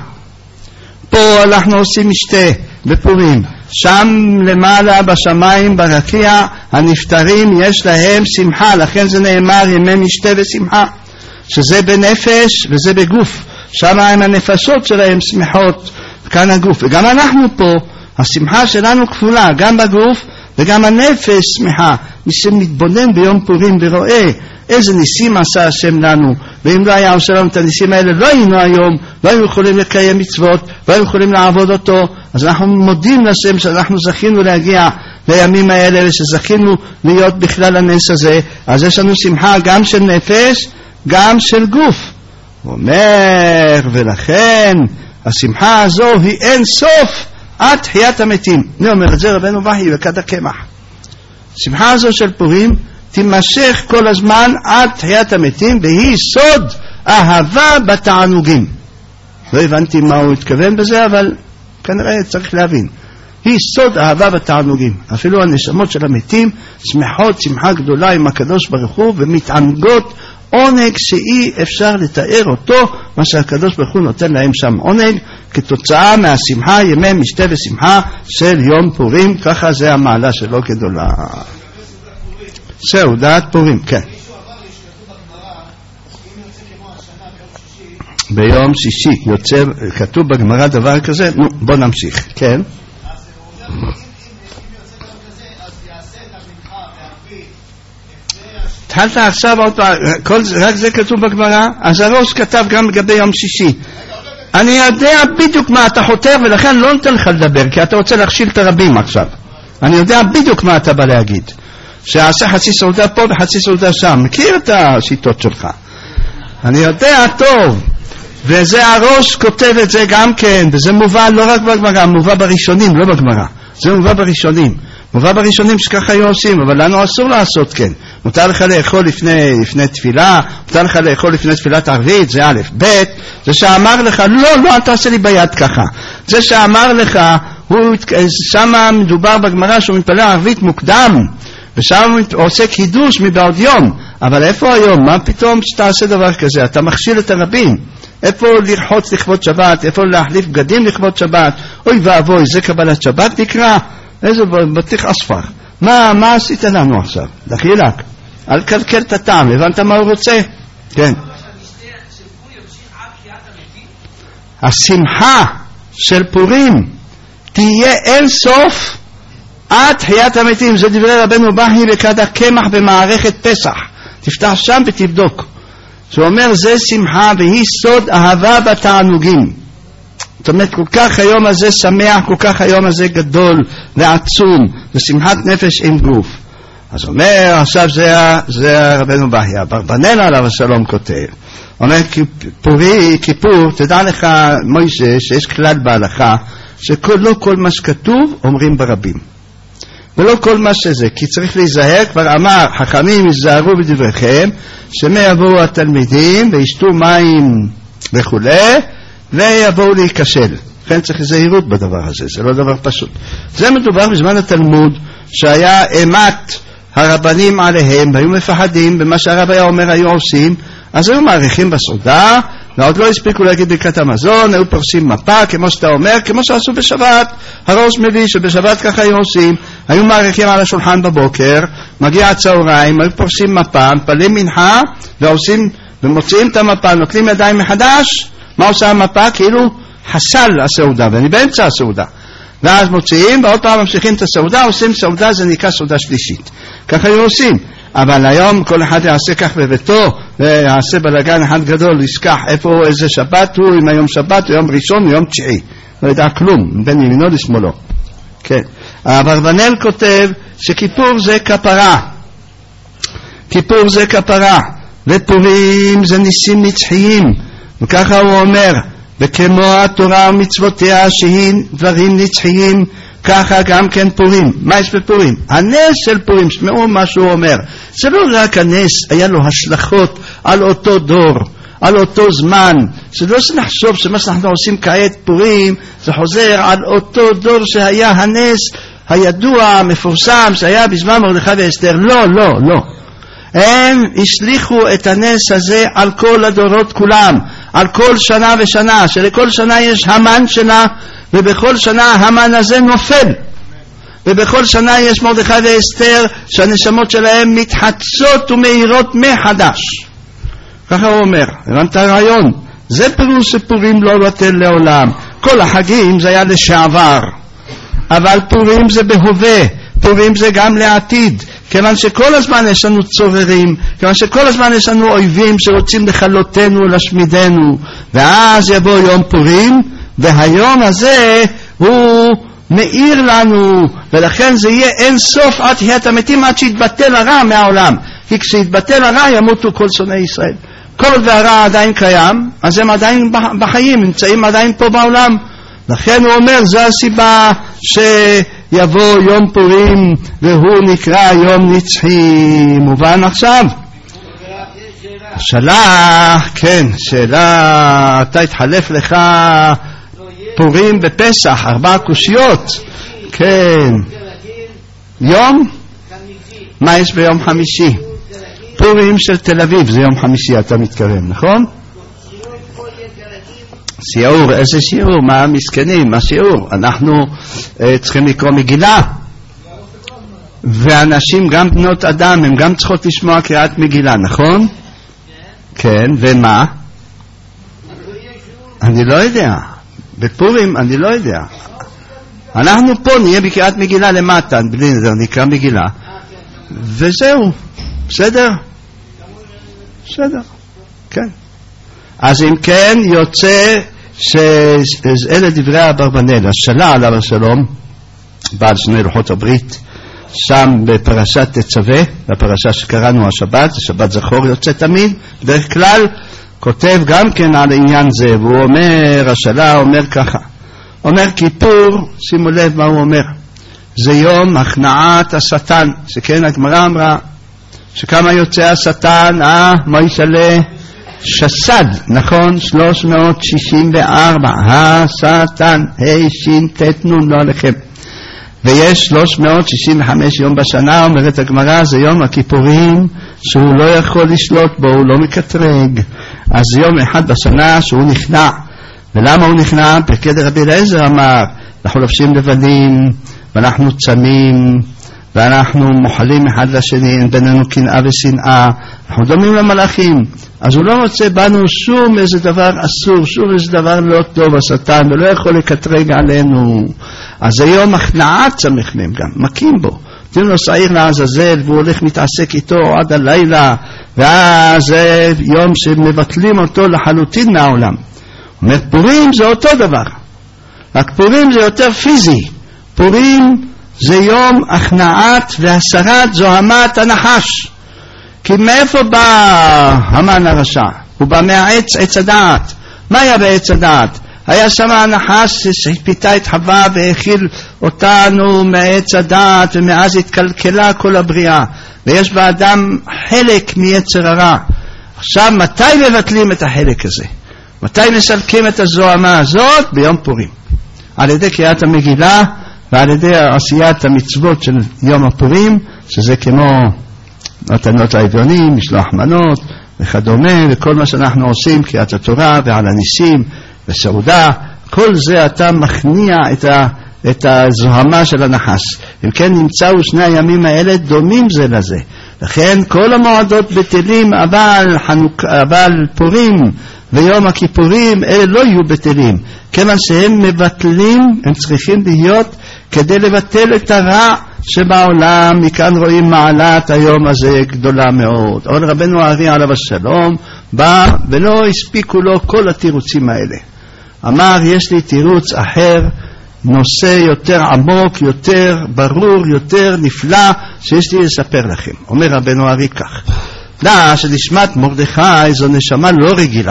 פה אנחנו עושים משתה בפורים, שם למעלה בשמיים ברקיע הנפטרים יש להם שמחה, לכן זה נאמר ימי משתה ושמחה, שזה בנפש וזה בגוף. שם הם הנפשות שלהם שמחות, כאן הגוף. וגם אנחנו פה, השמחה שלנו כפולה, גם בגוף וגם הנפש שמחה. מי שמתבונן ביום פורים ורואה איזה ניסים עשה השם לנו, ואם לא היה עושה לנו את הניסים האלה לא היינו היום, לא היינו יכולים לקיים מצוות, לא היינו יכולים לעבוד אותו. אז אנחנו מודים לשם שאנחנו זכינו להגיע לימים האלה ושזכינו להיות בכלל הנס הזה. אז יש לנו שמחה גם של נפש גם של גוף. הוא אומר, ולכן השמחה הזו היא אין סוף עד תחיית המתים. אני אומר את זה רבנו בהי וכד הקמח. השמחה הזו של פורים תימשך כל הזמן עד תחיית המתים, והיא סוד אהבה בתענוגים. לא הבנתי מה הוא התכוון בזה, אבל כנראה צריך להבין. היא סוד אהבה בתענוגים. אפילו הנשמות של המתים שמחות שמחה גדולה עם הקדוש ברוך הוא, ומתענגות עונג שאי אפשר לתאר אותו, מה שהקדוש ברוך הוא נותן להם שם עונג, כתוצאה מהשמחה, ימי משתה ושמחה של יום פורים. ככה זה המעלה שלו גדולה. סעודת פורים, כן. ביום שישי יוצא, כתוב בגמרא דבר כזה, נו, בוא נמשיך, כן. התחלת עכשיו עוד פעם, רק זה כתוב בגמרא, אז הראש כתב גם לגבי יום שישי. אני יודע בדיוק מה אתה חותר, ולכן לא נותן לך לדבר, כי אתה רוצה להכשיל את הרבים עכשיו. אני יודע בדיוק מה אתה בא להגיד. שעשה חצי סעודה פה וחצי סעודה שם. מכיר את השיטות שלך. אני יודע טוב. וזה הראש כותב את זה גם כן, וזה מובא לא רק בגמרא, מובא בראשונים, לא בגמרא. זה מובא בראשונים. מובא בראשונים שככה היו עושים, אבל לנו אסור לעשות כן. מותר לך לאכול לפני, לפני תפילה, מותר לך לאכול לפני תפילת ערבית, זה א', ב', זה שאמר לך, לא, לא, אל תעשה לי ביד ככה. זה שאמר לך, הוא, שמה מדובר בגמרא שהוא מתפלל ערבית מוקדם, ושם הוא עושה קידוש מבעוד יום. אבל איפה היום? מה פתאום שתעשה דבר כזה? אתה מכשיל את הרבים. איפה לרחוץ לכבוד שבת? איפה להחליף בגדים לכבוד שבת? אוי ואבוי, זה קבלת שבת נקרא? איזה בטיח אספר. מה, מה עשית לנו עכשיו? דחילק. אל קלקל את הטעם, הבנת מה הוא רוצה? כן. השמחה של פורים תהיה אין סוף עד תחיית המתים. זה דברי רבנו בכי בכד הקמח במערכת פסח. תפתח שם ותבדוק. שאומר זה שמחה והיא סוד אהבה בתענוגים. זאת אומרת, כל כך היום הזה שמח, כל כך היום הזה גדול ועצום, ושמחת נפש עם גוף. אז אומר, עכשיו זה, זה רבנו בכי, אברבנאל עליו השלום כותב, אומר, פורי, כיפור, תדע לך מוישה, שיש כלל בהלכה, שלא כל מה שכתוב אומרים ברבים. ולא כל מה שזה, כי צריך להיזהר, כבר אמר, חכמים יזהרו בדבריכם, שמא יבואו התלמידים וישתו מים וכו', ויבואו להיכשל. לכן צריך זהירות בדבר הזה, זה לא דבר פשוט. זה מדובר בזמן התלמוד, שהיה אימת הרבנים עליהם, והיו מפחדים במה שהרב היה אומר היו עושים, אז היו מעריכים בסעודה, ועוד לא הספיקו להגיד ברכת המזון, היו פורסים מפה, כמו שאתה אומר, כמו שעשו בשבת. הראש מביא שבשבת ככה היו עושים, היו מעריכים על השולחן בבוקר, מגיע הצהריים, היו פורסים מפה, מפלים מנחה, ועושים, ומוציאים את המפה, נוטלים ידיים מחדש. מה עושה המפה? כאילו חסל הסעודה, ואני באמצע הסעודה. ואז מוציאים, ועוד פעם ממשיכים את הסעודה, עושים סעודה, זה נקרא סעודה שלישית. ככה היו עושים. אבל היום כל אחד יעשה כך בביתו, ויעשה בלגן אחד גדול, ישכח איפה איזה שבת הוא, אם היום שבת, או יום ראשון, או יום תשיעי. לא ידע כלום, בין ימינו לשמאלו. כן. אברבנאל כותב שכיפור זה כפרה. כיפור זה כפרה. ופורים זה ניסים נצחיים. וככה הוא אומר, וכמו התורה ומצוותיה שהיא דברים נצחיים, ככה גם כן פורים. מה יש בפורים? הנס של פורים, שמעו מה שהוא אומר. זה לא רק הנס, היה לו השלכות על אותו דור, על אותו זמן. זה לא שנחשוב שמה שאנחנו עושים כעת פורים, זה חוזר על אותו דור שהיה הנס הידוע, המפורסם, שהיה בזמן מרדכי ואסתר. לא, לא, לא. הם השליחו את הנס הזה על כל הדורות כולם, על כל שנה ושנה, שלכל שנה יש המן שנה, ובכל שנה המן הזה נופל, ובכל שנה יש מרדכי ואסתר שהנשמות שלהם מתחדשות ומאירות מחדש. ככה הוא אומר. הבנת הרעיון? זה פירוש שפורים לא בטל לעולם. כל החגים זה היה לשעבר, אבל פורים זה בהווה, פורים זה גם לעתיד, כיוון שכל הזמן יש לנו צוררים, כיוון שכל הזמן יש לנו אויבים שרוצים לכלותנו ולשמידנו, ואז יבוא יום פורים, והיום הזה הוא מאיר לנו, ולכן זה יהיה אין סוף עד תחיית המתים, עד שיתבטל הרע מהעולם. כי כשיתבטל הרע ימותו כל שונאי ישראל. כל עוד והרע עדיין קיים, אז הם עדיין בחיים, נמצאים עדיין פה בעולם. לכן הוא אומר, זו הסיבה שיבוא יום פורים והוא נקרא יום נצחי. מובן עכשיו? שאלה, כן, שאלה, אתה התחלף לך פורים בפסח, ארבע קושיות. כן. יום? מה יש ביום חמישי? פורים של תל אביב, זה יום חמישי, אתה מתכוון, נכון? שיעור, איזה שיעור? מה מסכנים? מה שיעור? אנחנו uh, צריכים לקרוא מגילה, ואנשים גם בנות אדם, הם גם צריכות לשמוע קריאת מגילה, נכון? כן, ומה? אני לא יודע. בפורים אני לא יודע. אנחנו פה נהיה בקריאת מגילה למטה, בלי נדר, נקרא מגילה, וזהו. בסדר? בסדר, כן. אז אם כן יוצא שאלה דברי אברבנאל, השלה עליו השלום, בעל שני לוחות הברית, שם בפרשת תצווה, בפרשה שקראנו השבת, שבת זכור יוצא תמיד, בדרך כלל כותב גם כן על עניין זה, והוא אומר, השלה אומר ככה, אומר כיפור, שימו לב מה הוא אומר, זה יום הכנעת השטן, שכן הגמרא אמרה שכמה יוצא השטן, אה, מה ישאלה? שסד, נכון? שלוש מאות שישים וארבע, השטן, ה' שין תת נון, לא עליכם. ויש שלוש מאות שישים וחמש יום בשנה, אומרת הגמרא, זה יום הכיפורים שהוא לא יכול לשלוט בו, הוא לא מקטרג. אז יום אחד בשנה שהוא נכנע. ולמה הוא נכנע? פקד רבי אליעזר אמר, אנחנו לובשים לבנים ואנחנו צמים ואנחנו מוחלים אחד לשני, אין בינינו קנאה ושנאה, אנחנו דומים למלאכים. אז הוא לא מוצא בנו שום איזה דבר אסור, שום איזה דבר לא טוב, השטן, ולא יכול לקטרג עלינו. אז זה יום הכנעת סמך מהם גם, מכים בו, תראו לו שעיר לעזאזל, והוא הולך מתעסק איתו עד הלילה, ואז זה יום שמבטלים אותו לחלוטין מהעולם. אומר, פורים זה אותו דבר, רק פורים זה יותר פיזי. פורים זה יום הכנעת והסרת זוהמת הנחש. כי מאיפה בא המן הרשע? הוא בא מהעץ, עץ הדעת. מה היה בעץ הדעת? היה שם הנחש שפיתה את חווה והאכיל אותנו מעץ הדעת, ומאז התקלקלה כל הבריאה, ויש באדם חלק מיצר הרע. עכשיו מתי מבטלים את החלק הזה? מתי מסלקים את הזוהמה הזאת? ביום פורים, על ידי קריאת המגילה ועל ידי עשיית המצוות של יום הפורים, שזה כמו מתנות לאביונים, משלוח מנות וכדומה, וכל מה שאנחנו עושים, קריאת התורה ועל הניסים וסעודה, כל זה אתה מכניע את, ה, את הזוהמה של הנחש. אם כן נמצאו שני הימים האלה דומים זה לזה, לכן כל המועדות בטלים, אבל, חנוק, אבל פורים ויום הכיפורים אלה לא יהיו בטלים, כיוון שהם מבטלים, הם צריכים להיות כדי לבטל את הרע שבעולם. מכאן רואים מעלת היום הזה גדולה מאוד. אבל רבנו הארי עליו השלום בא ולא הספיקו לו כל התירוצים האלה. אמר, יש לי תירוץ אחר, נושא יותר עמוק, יותר ברור, יותר נפלא, שיש לי לספר לכם. אומר רבנו הארי כך, דע שנשמת מרדכי זו נשמה לא רגילה,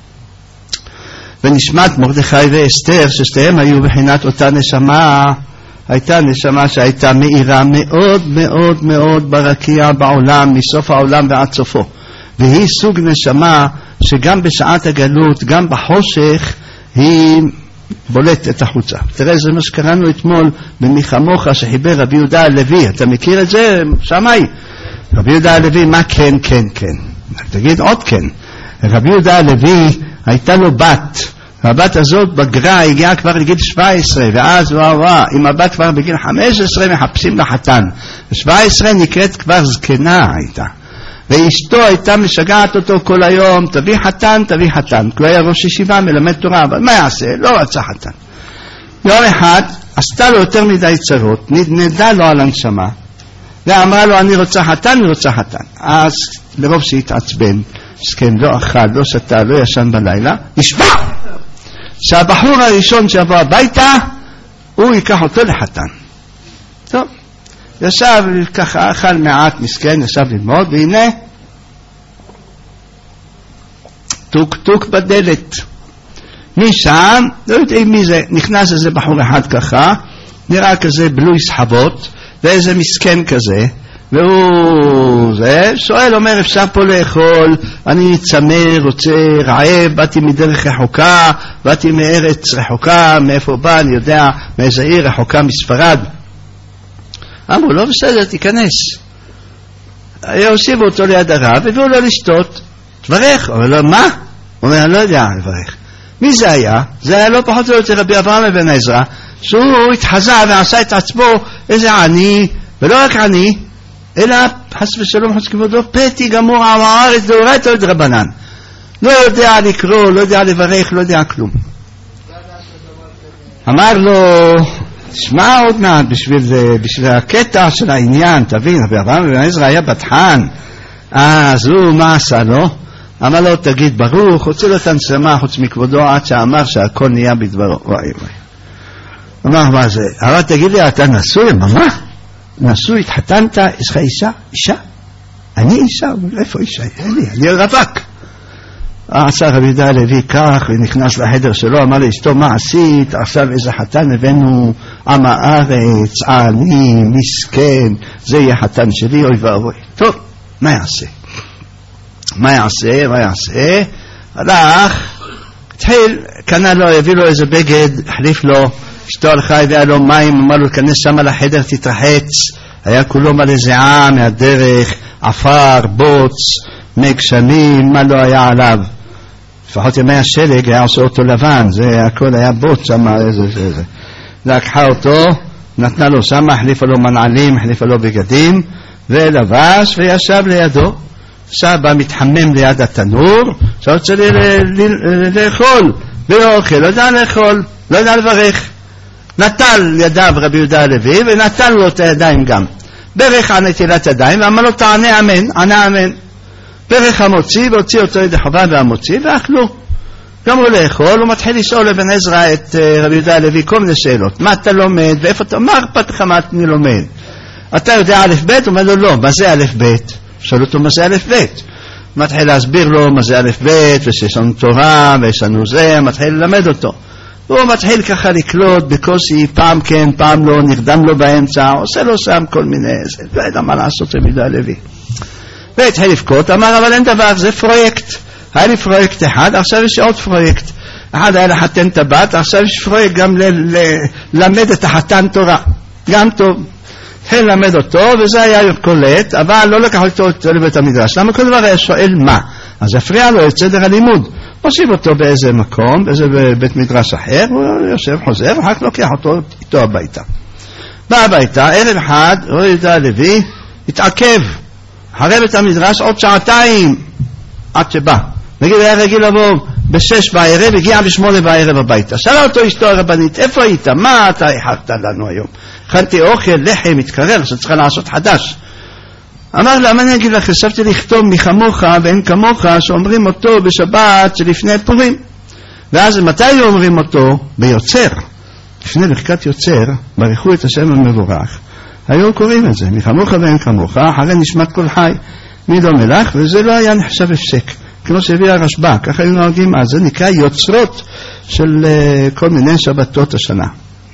ונשמת מרדכי ואסתר ששתיהם היו בחינת אותה נשמה, הייתה נשמה שהייתה מאירה מאוד מאוד מאוד ברקיע בעולם, מסוף העולם ועד סופו. והיא סוג נשמה שגם בשעת הגלות, גם בחושך, היא בולטת החוצה. תראה, זה מה שקראנו אתמול במחמוך שחיבר רבי יהודה הלוי. אתה מכיר את זה? שמאי. רבי יהודה הלוי, מה כן, כן, כן? תגיד עוד כן. רבי יהודה הלוי הייתה לו בת, והבת הזאת בגרה, הגיעה כבר לגיל שבע עשרה, ואז וואו וואו, אם הבת כבר בגיל חמש עשרה מחפשים לחתן, שבע עשרה נקראת כבר זקנה הייתה, ואשתו הייתה משגעת אותו כל היום, תביא חתן, תביא חתן, כי הוא היה ראש ישיבה, מלמד תורה, אבל מה יעשה? לא רצה חתן. יום אחד עשתה לו יותר מדי צרות, נדנדה לו על הנשמה, ואמרה לו, אני רוצה חתן, אני רוצה חתן. אז לרוב שהתעצבן, שכן לא אכל, לא שתה, לא ישן בלילה, נשבע שהבחור הראשון שיבוא הביתה הוא ייקח אותו לחתן. טוב, ישב ככה, אכל מעט, מסכן, ישב ללמוד, והנה טוק טוק בדלת. משם, לא יודעים מי זה, נכנס איזה בחור אחד ככה, נראה כזה בלוי סחבות, ואיזה מסכן כזה, והוא זה, שואל, אומר, אפשר פה לאכול, אני צמא, רוצה, רעב, באתי מדרך רחוקה, באתי מארץ רחוקה, מאיפה בא, אני יודע, מאיזה עיר רחוקה מספרד. אמרו, לא בסדר, תיכנס. הושיבו אותו ליד הרב, הביאו לו לשתות, תברך. אומר לו, מה? הוא אומר, אני לא יודע לברך. מי זה היה? זה היה לא פחות או יותר רבי אברהם אבן עזרא, שהוא התחזה ועשה את עצמו איזה עני, ולא רק עני, אלא חס ושלום חס כבודו, פתי גמור עם הארץ דאורייתא ודרבנן. לא יודע לקרוא, לא יודע לברך, לא יודע כלום. אמר לו, תשמע עוד מעט בשביל, בשביל הקטע של העניין, תבין, רבי אברהם אבן עזרא היה בטחן, אז הוא מה עשה לו? אמר לו, תגיד ברוך, הוציא לו את הנשמה חוץ מכבודו עד שאמר שהכל נהיה בדברו. וואי וואי. אמר, מה זה? אבל תגיד לי, אתה נשוי? מה? נשוי, התחתנת, יש לך אישה? אישה? אני אישה? איפה אישה? אין לי, אני רווק. עשה רבי יהודה הלוי כך, ונכנס לחדר שלו, אמר לאשתו, מה עשית? עכשיו איזה חתן הבאנו, עם הארץ, עני, מסכן, זה יהיה חתן שלי, אוי ואבוי. טוב, מה יעשה? מה יעשה? מה יעשה? הלך, התחיל, קנה לו, הביא לו איזה בגד, החליף לו, אשתו הלכה, הביאה לו מים, אמר לו, כנס שמה לחדר, תתרחץ, היה כולו מלא זיעה מהדרך, עפר, בוץ, מי גשמים, מה לא היה עליו. לפחות ימי השלג היה עושה אותו לבן, זה הכל היה בוץ שם, איזה זה זה. לקחה אותו, נתנה לו שם, החליפה לו מנעלים, החליפה לו בגדים, ולבש וישב לידו. עכשיו בא מתחמם ליד התנור, עכשיו צריך לאכול, ולא אוכל, לא יודע לאכול, לא יודע לברך. נטל ידיו רבי יהודה הלוי, ונטל לו את הידיים גם. ברך על נטילת ידיים, ואמר לו תענה אמן, ענה אמן. ברך המוציא, והוציא אותו ידי חובה והמוציא, ואכלו. גמרו לאכול, הוא מתחיל לשאול לבן עזרא את רבי יהודה הלוי כל מיני שאלות. מה אתה לומד, ואיפה אתה, מה אכפת לך מה אני לומד? אתה יודע א' ב'? הוא אומר לו לא, מה זה א' ב'? שואל אותו מה זה א' ב'? מתחיל להסביר לו מה זה א' ב', ושיש לנו תורה, ויש לנו זה, מתחיל ללמד אותו. הוא מתחיל ככה לקלוט בקושי, פעם כן, פעם לא, נרדם לו באמצע, עושה לו שם כל מיני, זה, לא יודע מה לעשות רבי יהודה הלוי. והתחיל לבכות, אמר אבל אין דבר, זה פרויקט. היה לי פרויקט אחד, עכשיו יש עוד פרויקט. אחד היה לחתן את הבת, עכשיו יש פרויקט גם ללמד את החתן תורה. גם טוב. התחיל ללמד אותו, וזה היה קולט, אבל לא לקח אותו לבית המדרש. למה כל דבר היה שואל מה? אז הפריע לו את סדר הלימוד. מושיב אותו באיזה מקום, באיזה בית מדרש אחר, הוא יושב, חוזר, ואחר כך לוקח אותו איתו הביתה. בא הביתה, ערב אחד, רבי יהודה הלוי, התעכב. אחרי בית המדרש עוד שעתיים עד שבא. נגיד היה רגיל לבוא בשש בערב, הגיע בשמונה בערב הביתה. שאלה אותו אשתו הרבנית, איפה היית? מה אתה איחרת לנו היום? הכנתי אוכל, לחם, מתקרר, שצריכה לעשות חדש. אמר לה, מה אני אגיד לך, חשבתי לכתוב מחמוך ואין כמוך, שאומרים אותו בשבת שלפני פורים. ואז מתי אומרים אותו? ביוצר. לפני ברכת יוצר, ברכו את השם המבורך. היו קוראים את זה, מחמוך ואין כמוך, אחרי נשמת כל חי, מי לא מלך, וזה לא היה נחשב הפסק, כמו שהביא הרשב"א, ככה היו נוהגים, אז זה נקרא יוצרות של uh, כל מיני שבתות השנה.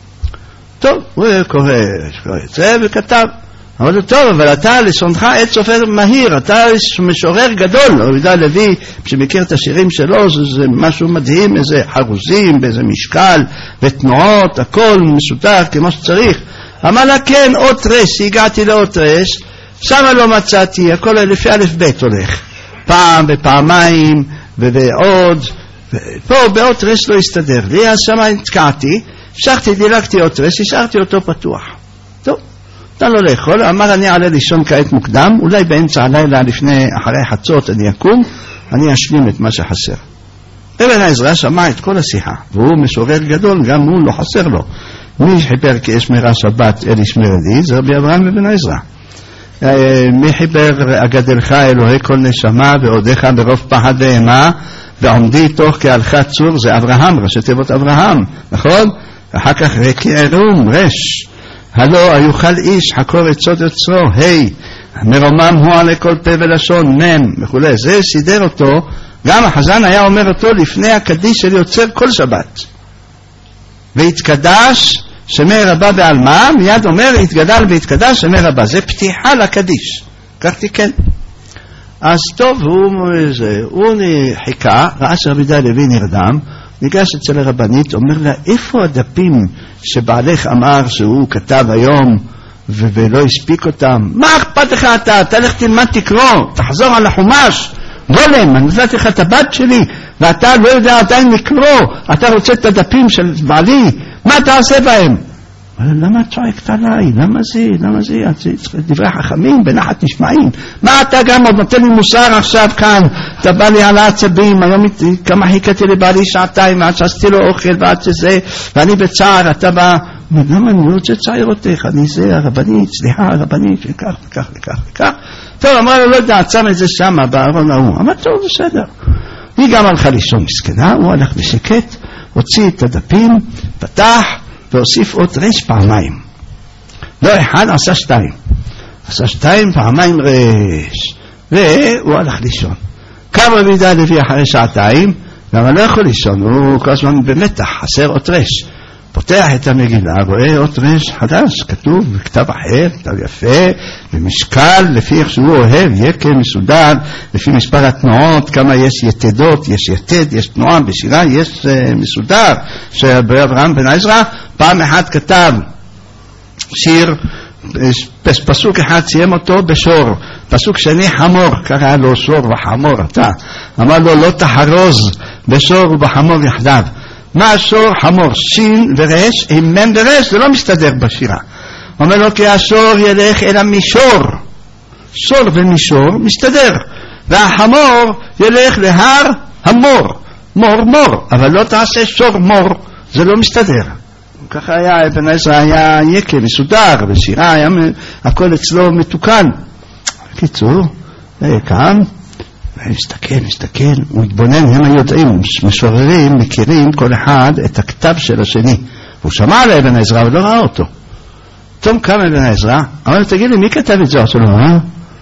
טוב, הוא קורא, קורא את זה וכתב, אבל זה טוב, אבל אתה לשונך עת סופר מהיר, אתה משורר גדול, רבי יהודה הלוי, שמכיר את השירים שלו, זה, זה משהו מדהים, איזה חרוזים, באיזה משקל, ותנועות, הכל מסותר כמו שצריך. אמר לה כן, אות רש, הגעתי לאות רש, שמה לא מצאתי, הכל לפי א' ב' הולך, פעם ופעמיים ועוד, פה באות רש לא הסתדר לי, אז שמה נתקעתי, המשכתי, דילגתי אות רש, השארתי אותו פתוח. טוב, נתן לו לאכול, אמר אני עלה לישון כעת מוקדם, אולי באמצע הלילה לפני, אחרי חצות אני אקום, אני אשלים את מה שחסר. אבן עזרא שמע את כל השיחה, והוא משורר גדול, גם הוא לא חסר לו. מי חיבר כי אשמרה שבת אל ישמר לי, זה רבי אברהם ובן עזרא. מי חיבר אגדלך אלוהי כל נשמה ועודיך ברוב פחד ואימה ועומדי תוך כהלך צור, זה אברהם, ראשי תיבות אברהם, נכון? אחר כך רקי ערום, רש, הלא היוכל איש חקור את סוד יוצרו, היי, מרומם הוא עלי כל פה ולשון, מם וכו'. זה סידר אותו, גם החזן היה אומר אותו לפני הקדיש של יוצר כל שבת. והתקדש שמי רבה בעלמה, מיד אומר התגדל והתקדש שמי רבה, זה פתיחה לקדיש, כך תיקן. אז טוב, הוא, זה, הוא חיכה, ראה שרבי יהודה הלוי נרדם, ניגש אצל הרבנית, אומר לה, איפה הדפים שבעלך אמר שהוא כתב היום ו- ולא הספיק אותם? מה אכפת לך אתה? תלך תלמד תקרוא, תחזור על החומש, גולם, אני נתתי לך את הבת שלי ואתה לא יודע עדיין לקרוא, אתה רוצה את הדפים של בעלי, מה אתה עושה בהם? למה את צועקת עליי? למה זה? למה זה? דברי חכמים בנחת נשמעים. מה אתה גם עוד נותן לי מוסר עכשיו כאן? אתה בא לי על העצבים, היום כמה חיכתי לבעלי שעתיים ועד שעשיתי לו אוכל ועד שזה, ואני בצער, אתה בא, למה אני לא רוצה לצער אותך? אני זה הרבנית, סליחה הרבנית, וכך וכך וכך וכך. טוב, אמרה לו, לא יודע, עצם את זה שם בארון ההוא. אמר, טוב, בסדר. היא גם הלכה לישון מסכנה, הוא הלך בשקט, הוציא את הדפים, פתח, והוסיף עוד רש פעמיים. לא אחד, עשה שתיים. עשה שתיים, פעמיים רש. והוא הלך לישון. קם קם רבי יהודה הלוי אחרי שעתיים, למה לא יכול לישון, הוא כל הזמן במתח, חסר אות רש. פותח את המגילה, רואה אות רש חדש, כתוב בכתב אחר, כתב יפה, במשקל, לפי איך שהוא אוהב, יקם מסודר, לפי מספר התנועות, כמה יש יתדות, יש יתד, יש תנועה, בשירה יש uh, מסודר, שאברהם בן עזרא, פעם אחת כתב שיר, פסוק אחד סיים אותו בשור, פסוק שני חמור, קרא לו שור וחמור, אתה, אמר לו לא תחרוז בשור ובחמור יחדיו. מה שור חמור? שין ורש, עם מן ורש, זה לא מסתדר בשירה. אומר לו כי השור ילך אל המישור, שור ומישור מסתדר, והחמור ילך להר המור, מור מור, אבל לא תעשה שור מור, זה לא מסתדר. ככה היה, אבן עזרא היה יקה, מסודר, בשירה היה הכל אצלו מתוקן. קיצור, קם, מסתכל, מסתכל, הוא התבונן, הם היודעים, משוררים, מכירים כל אחד את הכתב של השני. הוא שמע על אבן עזרא, אבל לא ראה אותו. תום קם אבן עזרא, אמר לו, תגיד לי, מי כתב את זה? עשו לו, אה?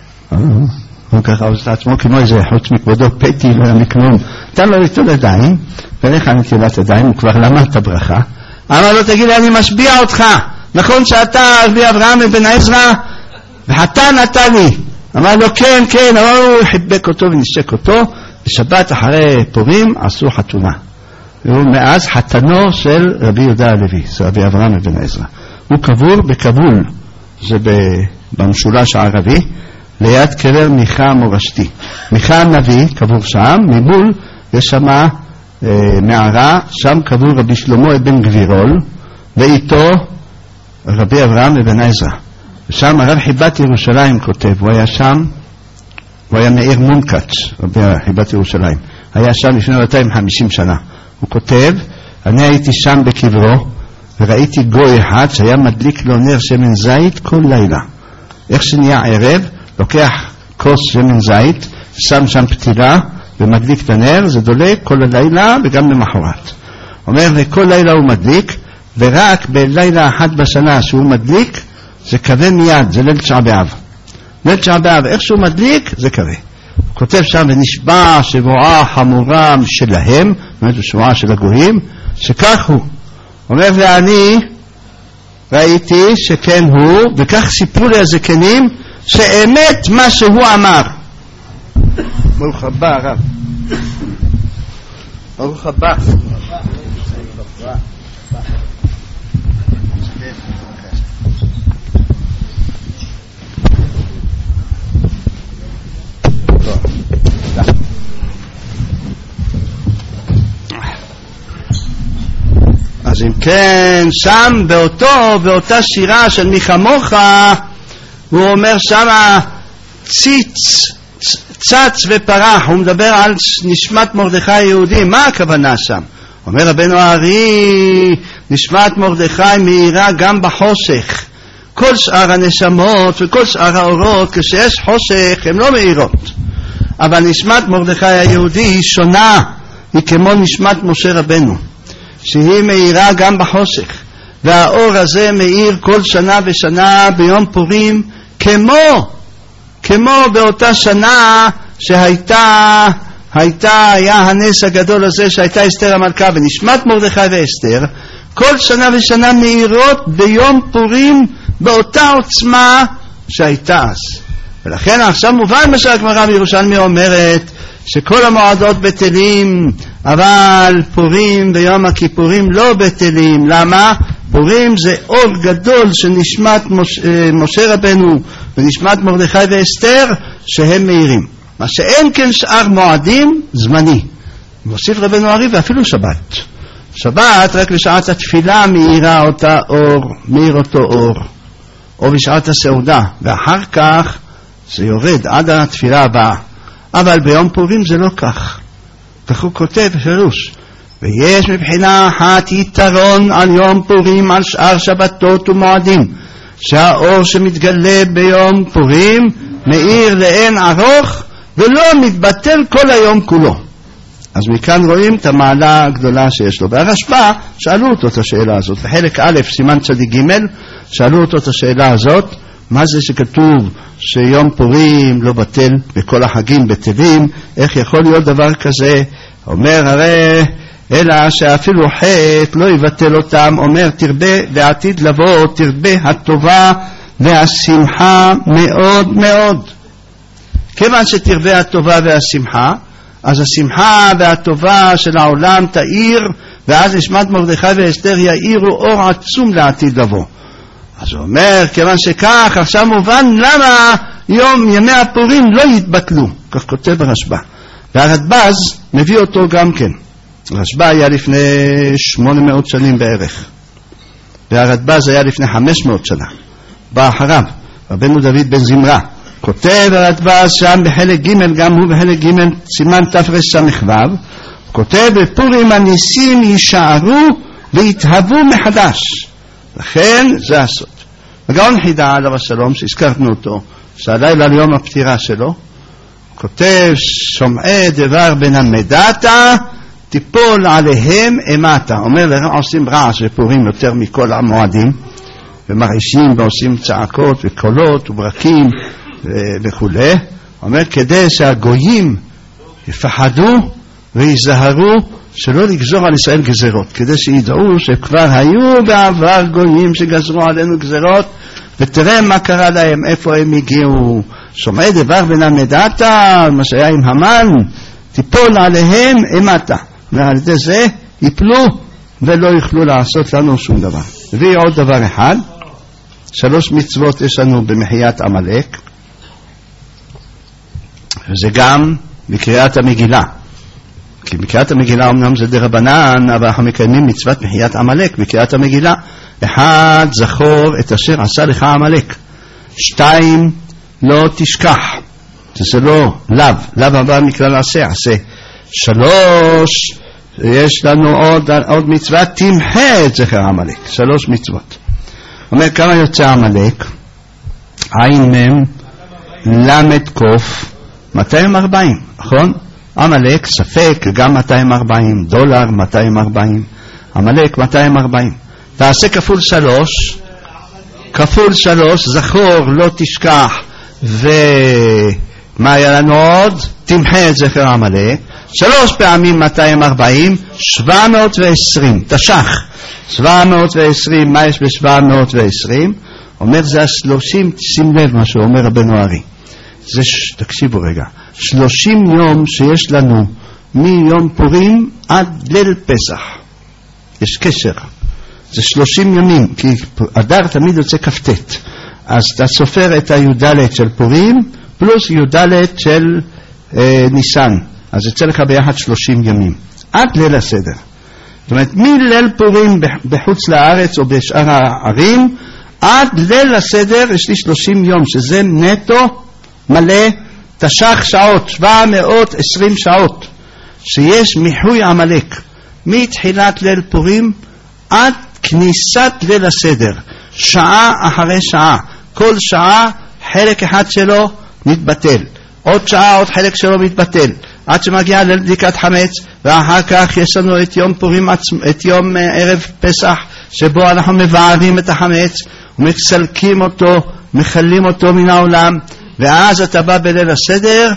הוא ככה עושה עצמו כמו איזה חוץ מכבודו פתי, לא היה מכלום. תן לו ליטול ידיים, ולך נטילת ידיים, הוא כבר למד את הברכה. אמר לו, תגיד לי, אני משביע אותך. נכון שאתה רבי אברהם בן עזרא, ואתה נתן לי. אמר לו, כן, כן. אמר לו, חיבק אותו ונשק אותו. בשבת אחרי פורים עשו חתונה. והוא מאז חתנו של רבי יהודה הלוי, זה רבי אברהם בן עזרא. הוא קבור בכבול, זה במשולש הערבי, ליד קבר מיכה המורשתי. מיכה הנביא קבור שם, ממול יש שם אה, מערה, שם קבור רבי שלמה בן גבירול, ואיתו רבי אברהם בן עזרא. ושם הרב חיבת ירושלים כותב, הוא היה שם, הוא היה מאיר מונקץ, רבי חיבת ירושלים, היה שם לפני מאתיים וחמישים שנה. הוא כותב, אני הייתי שם בקברו, וראיתי גוי אחד שהיה מדליק לו נר שמן זית כל לילה. איך שנהיה ערב, לוקח כוס שמן זית, שם שם פתילה, ומדליק את הנר, זה דולק כל הלילה וגם למחרת. אומר, וכל לילה הוא מדליק, ורק בלילה אחת בשנה שהוא מדליק, זה קווה מיד, זה ליל תשעה באב. ליל תשעה באב, איך שהוא מדליק, זה קווה. הוא כותב שם, ונשבע שבועה חמורה שלהם, זאת אומרת, שבועה של הגויים, שכך הוא. אומר, ואני ראיתי שכן הוא, וכך סיפרו לי הזקנים, שאמת מה שהוא אמר. ברוך הבא, הרב. ברוך הבא. אז אם כן, שם באותו, באותה שירה של מי כמוך, הוא אומר שמה ציץ, צץ ופרח, הוא מדבר על נשמת מרדכי היהודי. מה הכוונה שם? אומר רבנו הארי, נשמת מרדכי מאירה גם בחושך. כל שאר הנשמות וכל שאר האורות, כשיש חושך, הן לא מאירות. אבל נשמת מרדכי היהודי היא שונה, היא כמו נשמת משה רבנו, שהיא מאירה גם בחושך. והאור הזה מאיר כל שנה ושנה ביום פורים, כמו, כמו באותה שנה שהייתה, הייתה, היה הנס הגדול הזה שהייתה אסתר המלכה, ונשמת מרדכי ואסתר, כל שנה ושנה מאירות ביום פורים באותה עוצמה שהייתה אז. ולכן עכשיו מובן מה שהגמרא בירושלמי אומרת, שכל המועדות בטלים, אבל פורים ויום הכיפורים לא בטלים. למה? פורים זה אור גדול שנשמת מש, משה רבנו ונשמת מרדכי ואסתר שהם מאירים. מה שאין כן שאר מועדים זמני. מוסיף רבנו הרי ואפילו שבת. שבת רק בשעת התפילה מאירה אותה אור, מאיר אותו אור. או בשעת הסעודה. ואחר כך זה יורד עד התפילה הבאה. אבל ביום פורים זה לא כך. כך הוא כותב בפירוש. ויש מבחינה אחת יתרון על יום פורים על שאר שבתות ומועדים, שהאור שמתגלה ביום פורים מאיר לאין ארוך ולא מתבטל כל היום כולו. אז מכאן רואים את המעלה הגדולה שיש לו. והרשב"א שאלו אותו את השאלה הזאת, בחלק א' סימן צדיק ג' שאלו אותו את השאלה הזאת, מה זה שכתוב שיום פורים לא בטל וכל החגים בטלים? איך יכול להיות דבר כזה? אומר הרי אלא שאפילו חטא לא יבטל אותם. אומר תרבה בעתיד לבוא, תרבה הטובה והשמחה מאוד מאוד. כיוון שתרבה הטובה והשמחה, אז השמחה והטובה של העולם תאיר, ואז נשמת מרדכי ואסתר יאירו אור עצום לעתיד לבוא. אז הוא אומר, כיוון שכך, עכשיו מובן למה יום ימי הפורים לא יתבטלו. כך כותב ברשב"א. והרדב"ז מביא אותו גם כן. הרשב"א היה לפני שמונה מאות שנים בערך, והרדב"ז היה לפני חמש מאות שנה. בא אחריו רבנו דוד בן זמרה, כותב הרדב"ז שם בחלק ג', גם הוא בחלק ג' סימן תרס"ו, כותב בפורים הניסים יישארו ויתהוו מחדש. לכן זה הסוד. הגאון חידה עליו השלום שהזכרנו אותו, שהלילה ליום הפטירה שלו, כותב שומעי דבר בן המדעתה תיפול עליהם אמתה. אומר להם עושים רעש ופורים יותר מכל המועדים, ומרעישים ועושים צעקות וקולות וברקים וכו'. אומר כדי שהגויים יפחדו ויזהרו שלא לגזור על ישראל גזרות, כדי שידעו שכבר היו בעבר גויים שגזרו עלינו גזרות, ותראה מה קרה להם, איפה הם הגיעו. שומעי דבר בן המדעתה, מה שהיה עם המן, תיפול עליהם אמתה. ועל ידי זה יפלו ולא יוכלו לעשות לנו שום דבר. ועוד דבר אחד, שלוש מצוות יש לנו במחיית עמלק, וזה גם בקריאת המגילה. כי בקריאת המגילה אמנם זה דרבנן, אבל אנחנו מקיימים מצוות מחיית עמלק בקריאת המגילה. אחד, זכור את אשר עשה לך עמלק. שתיים, לא תשכח, זה לא לאו, לאו הבא מכלל עשה, עשה. שלוש, יש לנו עוד, עוד מצווה, תמחה את זכר עמלק. שלוש מצוות. אומר כמה יוצא עמלק? עין מם למד קוף מאתיים וארבעים, נכון? עמלק ספק גם מאתיים וארבעים, דולר מאתיים וארבעים, עמלק מאתיים וארבעים. תעשה כפול שלוש, כפול שלוש, זכור לא תשכח, ומה היה לנו עוד? תמחה את זכר עמלק. שלוש פעמים מאתיים וארבעים, שבע מאות ועשרים, תשך. שבע מאות ועשרים, מה יש ב-שבע מאות ועשרים? אומר זה השלושים, שים לב מה שאומר רבנו ארי. זה, ש... תקשיבו רגע, שלושים יום שיש לנו מיום פורים עד ליל פסח. יש קשר. זה שלושים ימים, כי אדר תמיד יוצא כ"ט. אז אתה סופר את הי"ד של פורים, פלוס י"ד של אה, ניסן. אז יצא לך ביחד שלושים ימים. עד ליל הסדר. זאת אומרת, מליל פורים בחוץ לארץ או בשאר הערים, עד ליל הסדר יש לי שלושים יום, שזה נטו מלא תשך שעות, שבע מאות ועשרים שעות, שיש מיחוי עמלק, מתחילת ליל פורים עד כניסת ליל הסדר, שעה אחרי שעה, כל שעה חלק אחד שלו מתבטל, עוד שעה עוד חלק שלו מתבטל, עד שמגיע לבדיקת חמץ, ואחר כך יש לנו את יום פורים, את יום ערב פסח, שבו אנחנו מבערים את החמץ ומסלקים אותו, מחלים אותו מן העולם, ואז אתה בא בליל הסדר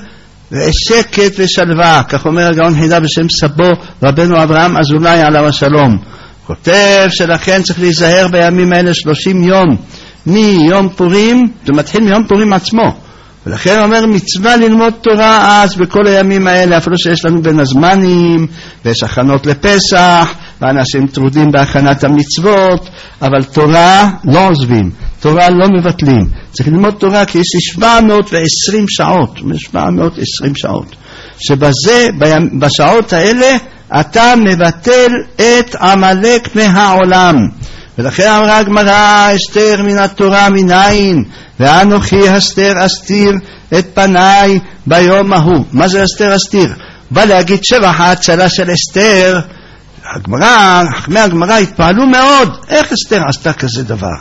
ושקט ושלווה. כך אומר הגאון חידה בשם סבו רבנו אברהם אזולאי עליו השלום, כותב שלכן צריך להיזהר בימים האלה שלושים יום מיום פורים, זה מתחיל מיום פורים עצמו, ולכן אומר מצווה ללמוד תורה אז בכל הימים האלה, אפילו שיש לנו בין הזמנים ויש הכנות לפסח ואנשים טרודים בהכנת המצוות, אבל תורה לא עוזבים, תורה לא מבטלים. צריך ללמוד תורה כי יש לי שבע מאות ועשרים שעות, שבע מאות ועשרים שעות, שבזה בשעות האלה אתה מבטל את עמלק מהעולם. ולכן אמרה הגמרא, אסתר מן התורה מנין, ואנוכי אסתר אסתיר את פניי ביום ההוא. מה זה אסתר אסתיר? בא להגיד שבח ההצלה של אסתר. הגמרא, חכמי הגמרא התפעלו מאוד, איך אסתר עשתה כזה דבר?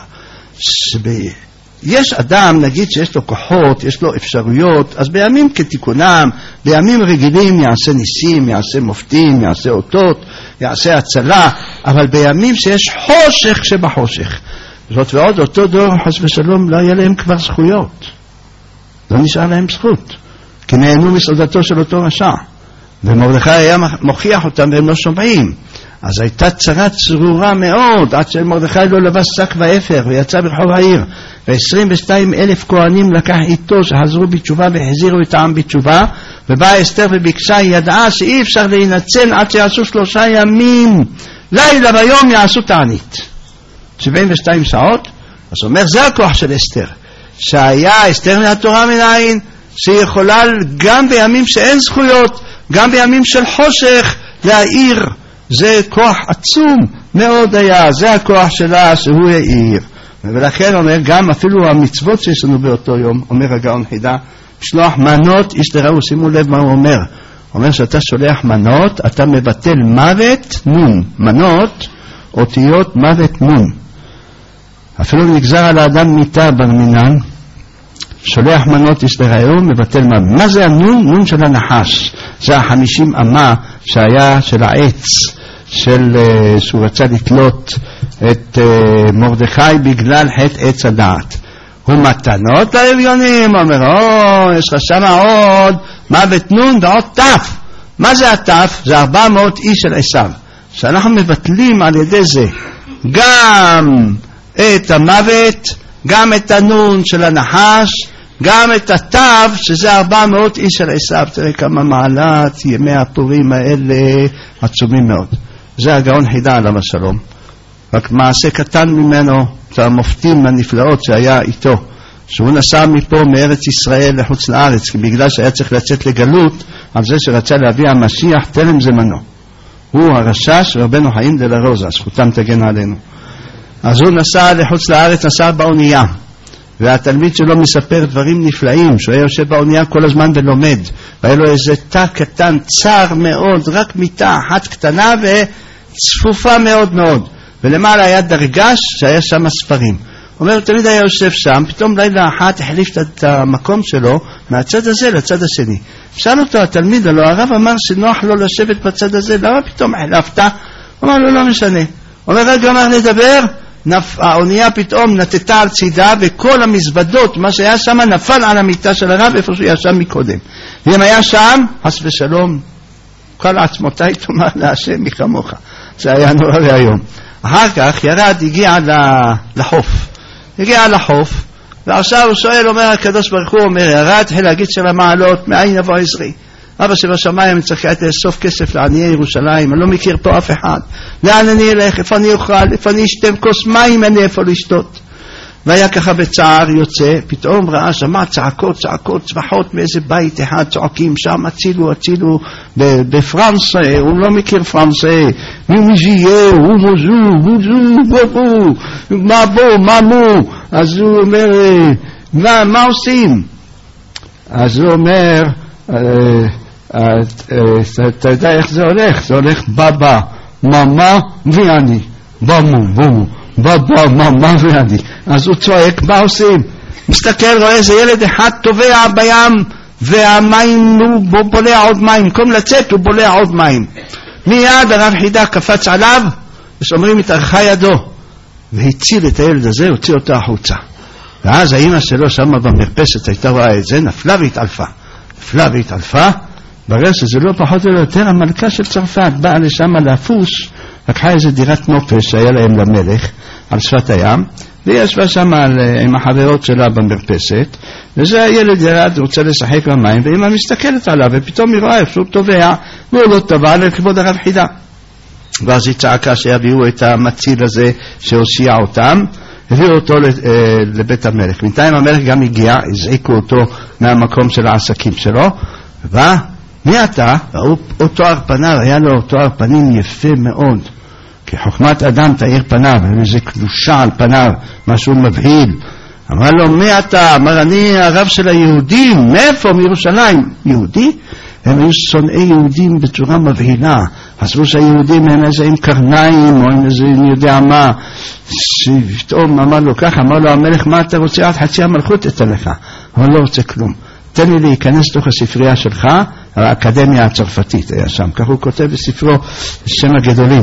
שב... יש אדם, נגיד שיש לו כוחות, יש לו אפשרויות, אז בימים כתיקונם, בימים רגילים יעשה ניסים, יעשה מופתים, יעשה אותות, יעשה הצלה, אבל בימים שיש חושך שבחושך, זאת ועוד, אותו דור חס ושלום לא היה להם כבר זכויות, לא נשאר להם זכות, כי נהנו מסעודתו של אותו רשע, ומרדכי היה מוכיח אותם והם לא שומעים. אז הייתה צרה צרורה מאוד, עד שמרדכי לא לבש שק ואפר ויצא ברחוב העיר, ו-עשרים ושניים אלף כהנים לקח איתו שחזרו בתשובה והחזירו את העם בתשובה. ובאה אסתר וביקשה, היא ידעה שאי אפשר להינצל עד שיעשו שלושה ימים, לילה ויום יעשו תענית, שבעים ושתיים שעות. אז אומר, זה הכוח של אסתר, שהיה אסתר מהתורה מנין, שיכולה גם בימים שאין זכויות, גם בימים של חושך, להעיר. זה כוח עצום מאוד היה, זה הכוח שלה שהוא העיר. ולכן אומר, גם אפילו המצוות שיש לנו באותו יום, אומר הגאון חידה, שלוח מנות איש דראו. שימו לב מה הוא אומר, אומר שאתה שולח מנות, אתה מבטל מוות נון, מנות אותיות מוות נון. אפילו נגזר על האדם מיתה ברמינן, שולח מנות איש דראו, מבטל מוות. מה זה הנון? נון של הנחש, זה החמישים אמה שהיה של העץ, של uh, שהוא רצה לתלות את uh, מרדכי בגלל חטא עץ הדעת. הוא מתנות לעליונים, אומר, או, יש לך שם עוד מוות נון ועוד תף. מה זה התף? זה ארבע מאות איש של עשיו, שאנחנו מבטלים על ידי זה גם את המוות, גם את הנון של הנחש, גם את התו, שזה ארבע מאות איש של עשיו. תראה כמה מעלת ימי הפורים האלה עצומים מאוד. זה הגאון חידה עליו השלום, רק מעשה קטן ממנו, זה המופתים הנפלאות שהיה איתו, שהוא נסע מפה מארץ ישראל לחוץ לארץ, כי בגלל שהיה צריך לצאת לגלות, על זה שרצה להביא המשיח תלם זמנו. הוא הרשש רבנו חיים דלה רוזה, זכותם תגן עלינו. אז הוא נסע לחוץ לארץ, נסע באונייה, והתלמיד שלו מספר דברים נפלאים, שהוא היה יושב באונייה כל הזמן ולומד, והיה לו איזה תא קטן, צר מאוד, רק מיטה אחת קטנה וצפופה מאוד מאוד, ולמעלה היה דרגש שהיה שם ספרים. הוא אומר, תמיד היה יושב שם, פתאום לילה אחת החליף את המקום שלו מהצד הזה לצד השני. שאל אותו התלמיד, הלוא הרב אמר שנוח לו לשבת בצד הזה, למה פתאום החלפת? הוא אמר לו, לא משנה. הוא אומר, רק גמר לדבר, האונייה פתאום נטטה על צידה, וכל המזוודות, מה שהיה שם, נפל על המיטה של הרב איפה שהוא היה שם מקודם. ואם היה שם, חס ושלום, כל עצמותיי תאמר להשם מחמוך. זה היה נורא והיום. אחר כך ירד, הגיע לחוף. הגיע לחוף, ועכשיו הוא שואל, אומר הקדוש ברוך הוא, אומר, ירד חיל להגיד של המעלות, מאין יבוא עזרי? אבא שבשמיים אני צריך לאסוף כסף לעניי ירושלים, אני לא מכיר פה אף אחד. לאן אני אלך? איפה אני אוכל? איפה אני אשתם כוס מים? אין לי איפה לשתות. והיה ככה בצער יוצא, פתאום ראה שמע צעקות, צעקות, צבחות מאיזה בית אחד, צועקים שם, הצילו, הצילו, בפרנסה, הוא לא מכיר פרנסה, מי מזייה, הוא מוזו, מוזו, בובו, מה בו, מה מו, אז הוא אומר, מה, מה עושים? אז הוא אומר, אתה יודע איך זה הולך? זה הולך בבא, ממה ואני, במו, במו, בבא, ממה ואני. אז הוא צועק, מה עושים? מסתכל, רואה איזה ילד אחד טובע בים, והמים, הוא בולע עוד מים, במקום לצאת הוא בולע עוד מים. מיד הרב חידה קפץ עליו, ושאומרים התארכה ידו, והציל את הילד הזה, הוציא אותו החוצה. ואז האמא שלו שם במרפסת הייתה רואה את זה, נפלה והתעלפה. נפלה והתעלפה, ברגע שזה לא פחות או יותר, המלכה של צרפת באה לשם להפוס, לקחה איזה דירת נופש שהיה להם למלך, על שפת הים, והיא ישבה שם עם החברות שלה במרפסת, וזה הילד ירד, רוצה לשחק במים, ואמא מסתכלת עליו, ופתאום היא רואה איך שהוא טובע, והוא לא טבע לכבוד הרב חידה. ואז היא צעקה שיביאו את המציל הזה שהושיע אותם, הביאו אותו לבית המלך. בינתיים המלך גם הגיע, הזעיקו אותו מהמקום של העסקים שלו, ומי אתה? הוא תואר פניו, היה לו תואר פנים יפה מאוד, כי חוכמת אדם תאיר פניו, איזה קדושה על פניו, משהו מבהיל. אמר לו, מי אתה? אמר, אני הרב של היהודים. מאיפה? מירושלים. יהודי? הם היו שונאי יהודים בצורה מבהילה, חשבו שהיהודים הם איזה עם קרניים או עם איזה אני יודע מה. פתאום אמר לו ככה, אמר לו המלך, מה אתה רוצה? עד חצי המלכות אתן לך. אבל לא רוצה כלום, תן לי להיכנס לתוך הספרייה שלך, האקדמיה הצרפתית היה שם, כך הוא כותב בספרו שם הגדולים.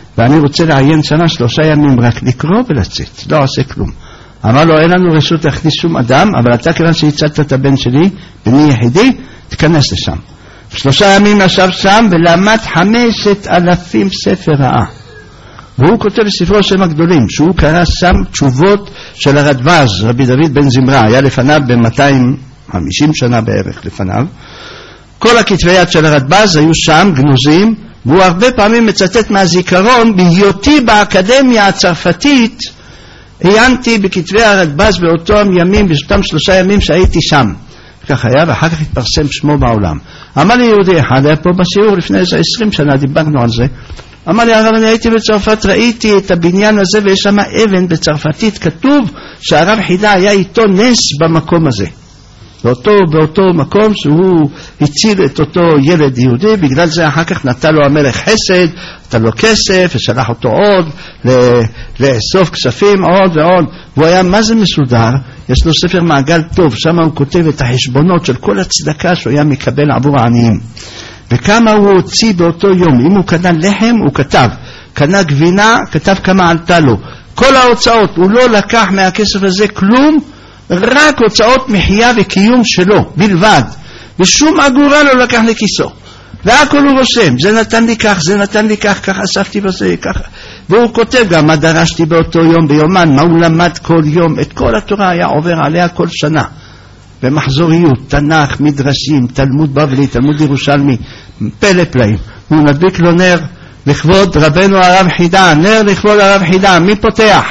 ואני רוצה לעיין שנה שלושה ימים רק לקרוא ולצאת, לא עושה כלום. אמר לו, אין לנו רשות להכניס שום אדם, אבל אתה כיוון שהצעת את הבן שלי, בני יחידי, תיכנס לשם. שלושה ימים ישב שם ולמד חמשת אלפים ספר רעה. והוא כותב בספרו שם הגדולים, שהוא קרא שם תשובות של הרדב"ז, רבי דוד בן זמרה, היה לפניו ב-מאתיים וחמישים שנה בערך לפניו. כל הכתבי יד של הרדב"ז היו שם גנוזים, והוא הרבה פעמים מצטט מהזיכרון, בהיותי באקדמיה הצרפתית, עיינתי בכתבי הרדב"ז באותם ימים, באותם שלושה ימים שהייתי שם. כך היה, ואחר כך התפרסם שמו בעולם. אמר לי יהודי אחד, היה פה בשיעור לפני איזה עשרים שנה, דיברנו על זה. אמר לי, הרב, אני הייתי בצרפת, ראיתי את הבניין הזה, ויש שם אבן בצרפתית, כתוב שהרב חידה היה איתו נס במקום הזה. באותו, באותו מקום שהוא הציל את אותו ילד יהודי, בגלל זה אחר כך נתן לו המלך חסד, נתן לו כסף, ושלח אותו עוד, לאסוף כספים, עוד ועוד. והוא היה מה זה מסודר, יש לו ספר מעגל טוב, שם הוא כותב את החשבונות של כל הצדקה שהוא היה מקבל עבור העניים. וכמה הוא הוציא באותו יום, אם הוא קנה לחם, הוא כתב, קנה גבינה, כתב כמה עלתה לו. כל ההוצאות, הוא לא לקח מהכסף הזה כלום, רק הוצאות מחיה וקיום שלו, בלבד. ושום אגורה לא לקח לכיסו. והכל הוא רושם, זה נתן לי כך, זה נתן לי כך, כך אספתי בזה, ככה. והוא כותב גם מה דרשתי באותו יום, ביומן, מה הוא למד כל יום, את כל התורה היה עובר עליה כל שנה. במחזוריות, תנ"ך, מדרשים, תלמוד בבלי, תלמוד ירושלמי, פלא פלאים. הוא מדביק לו נר לכבוד רבנו הרב חידה, נר לכבוד הרב חידה, מי פותח?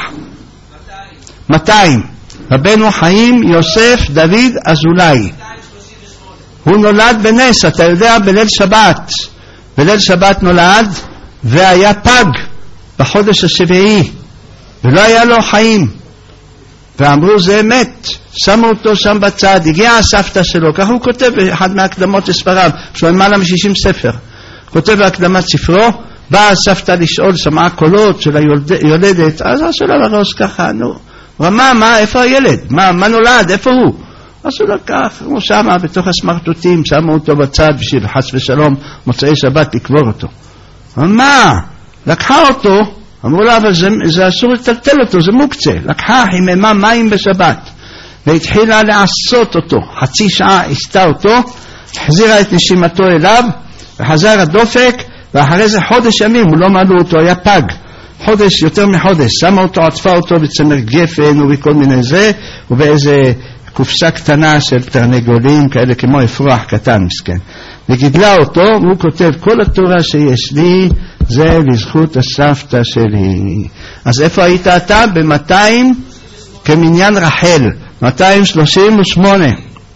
מאתיים. רבנו חיים יוסף דוד אזולאי. הוא נולד בנס, אתה יודע, בליל שבת. בליל שבת נולד, והיה פג בחודש השביעי, ולא היה לו חיים. ואמרו זה אמת, שמו אותו שם בצד, הגיעה הסבתא שלו, כך הוא כותב באחד מהקדמות לספריו, שהוא למעלה מ-שישים ספר, כותב בהקדמת ספרו, באה הסבתא לשאול, שמעה קולות של היולדת, אז עשו לה לראש ככה, נו, רמה, מה, איפה הילד? מה, מה נולד? איפה הוא? עשו לה כך, הוא שמה בתוך הסמרטוטים, שמו אותו בצד בשביל חס ושלום, מוצאי שבת לקבור אותו. מה? לקחה אותו, אמרו לה, אבל זה, זה אסור לטלטל אותו, זה מוקצה. לקחה חיממה מים בשבת, והתחילה לעשות אותו. חצי שעה עשתה אותו, החזירה את נשימתו אליו, וחזר הדופק, ואחרי זה חודש ימים, הוא לא מעלו אותו, היה פג. חודש, יותר מחודש, שמה אותו, עטפה אותו בצמר גפן ובכל מיני זה, ובאיזה קופסה קטנה של תרנגולים, כאלה כמו אפרוח קטן, מסכן. וגידלה אותו, והוא כותב, כל התורה שיש לי, זה לזכות הסבתא שלי. אז איפה היית אתה? ב-מאתיים, כמניין רחל, מאתיים שלושים ושמונה.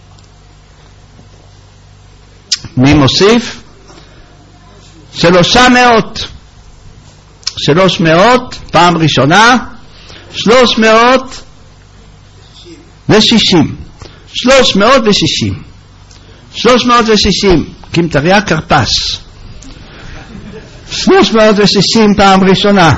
מי מוסיף? שלושה מאות. שלוש מאות, פעם ראשונה, שלוש מאות ושישים. שלוש מאות ושישים. שלוש מאות ושישים, כמטריה קרפס. שלוש מאות ושישים פעם ראשונה.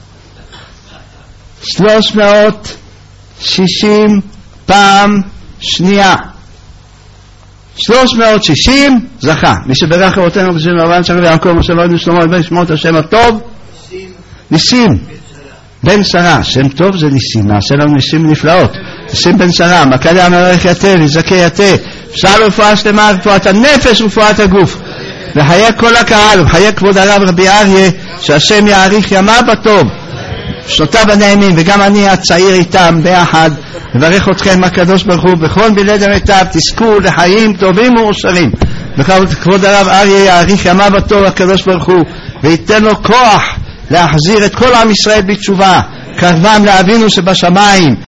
שלוש מאות שישים פעם שנייה. שלוש מאות שישים זכה. מי שברך אבותינו בשם אברהם יצחק ויעקב משה ואלוהינו שלמה בן שמות השם הטוב ניסים בן שרה. שם טוב זה ניסים, נעשה לנו ניסים נפלאות. ניסים בן שרה, מכה להמרך יתה לזכה יתה, פסל רפואה שלמה, רפואת הנפש ורפואת הגוף, וחיי כל הקהל וחיי כבוד הרב רבי אריה, שהשם יאריך ימיו בטוב שנותיו הנעימים, וגם אני הצעיר איתם ביחד לברך אתכם הקדוש ברוך הוא בכל בלעד המיטב, תזכו לחיים טובים ומאושרים. וכבוד הרב אריה יאריך ימיו בטוב הקדוש ברוך הוא, וייתן לו כוח להחזיר את כל עם ישראל בתשובה, קרבם לאבינו שבשמיים.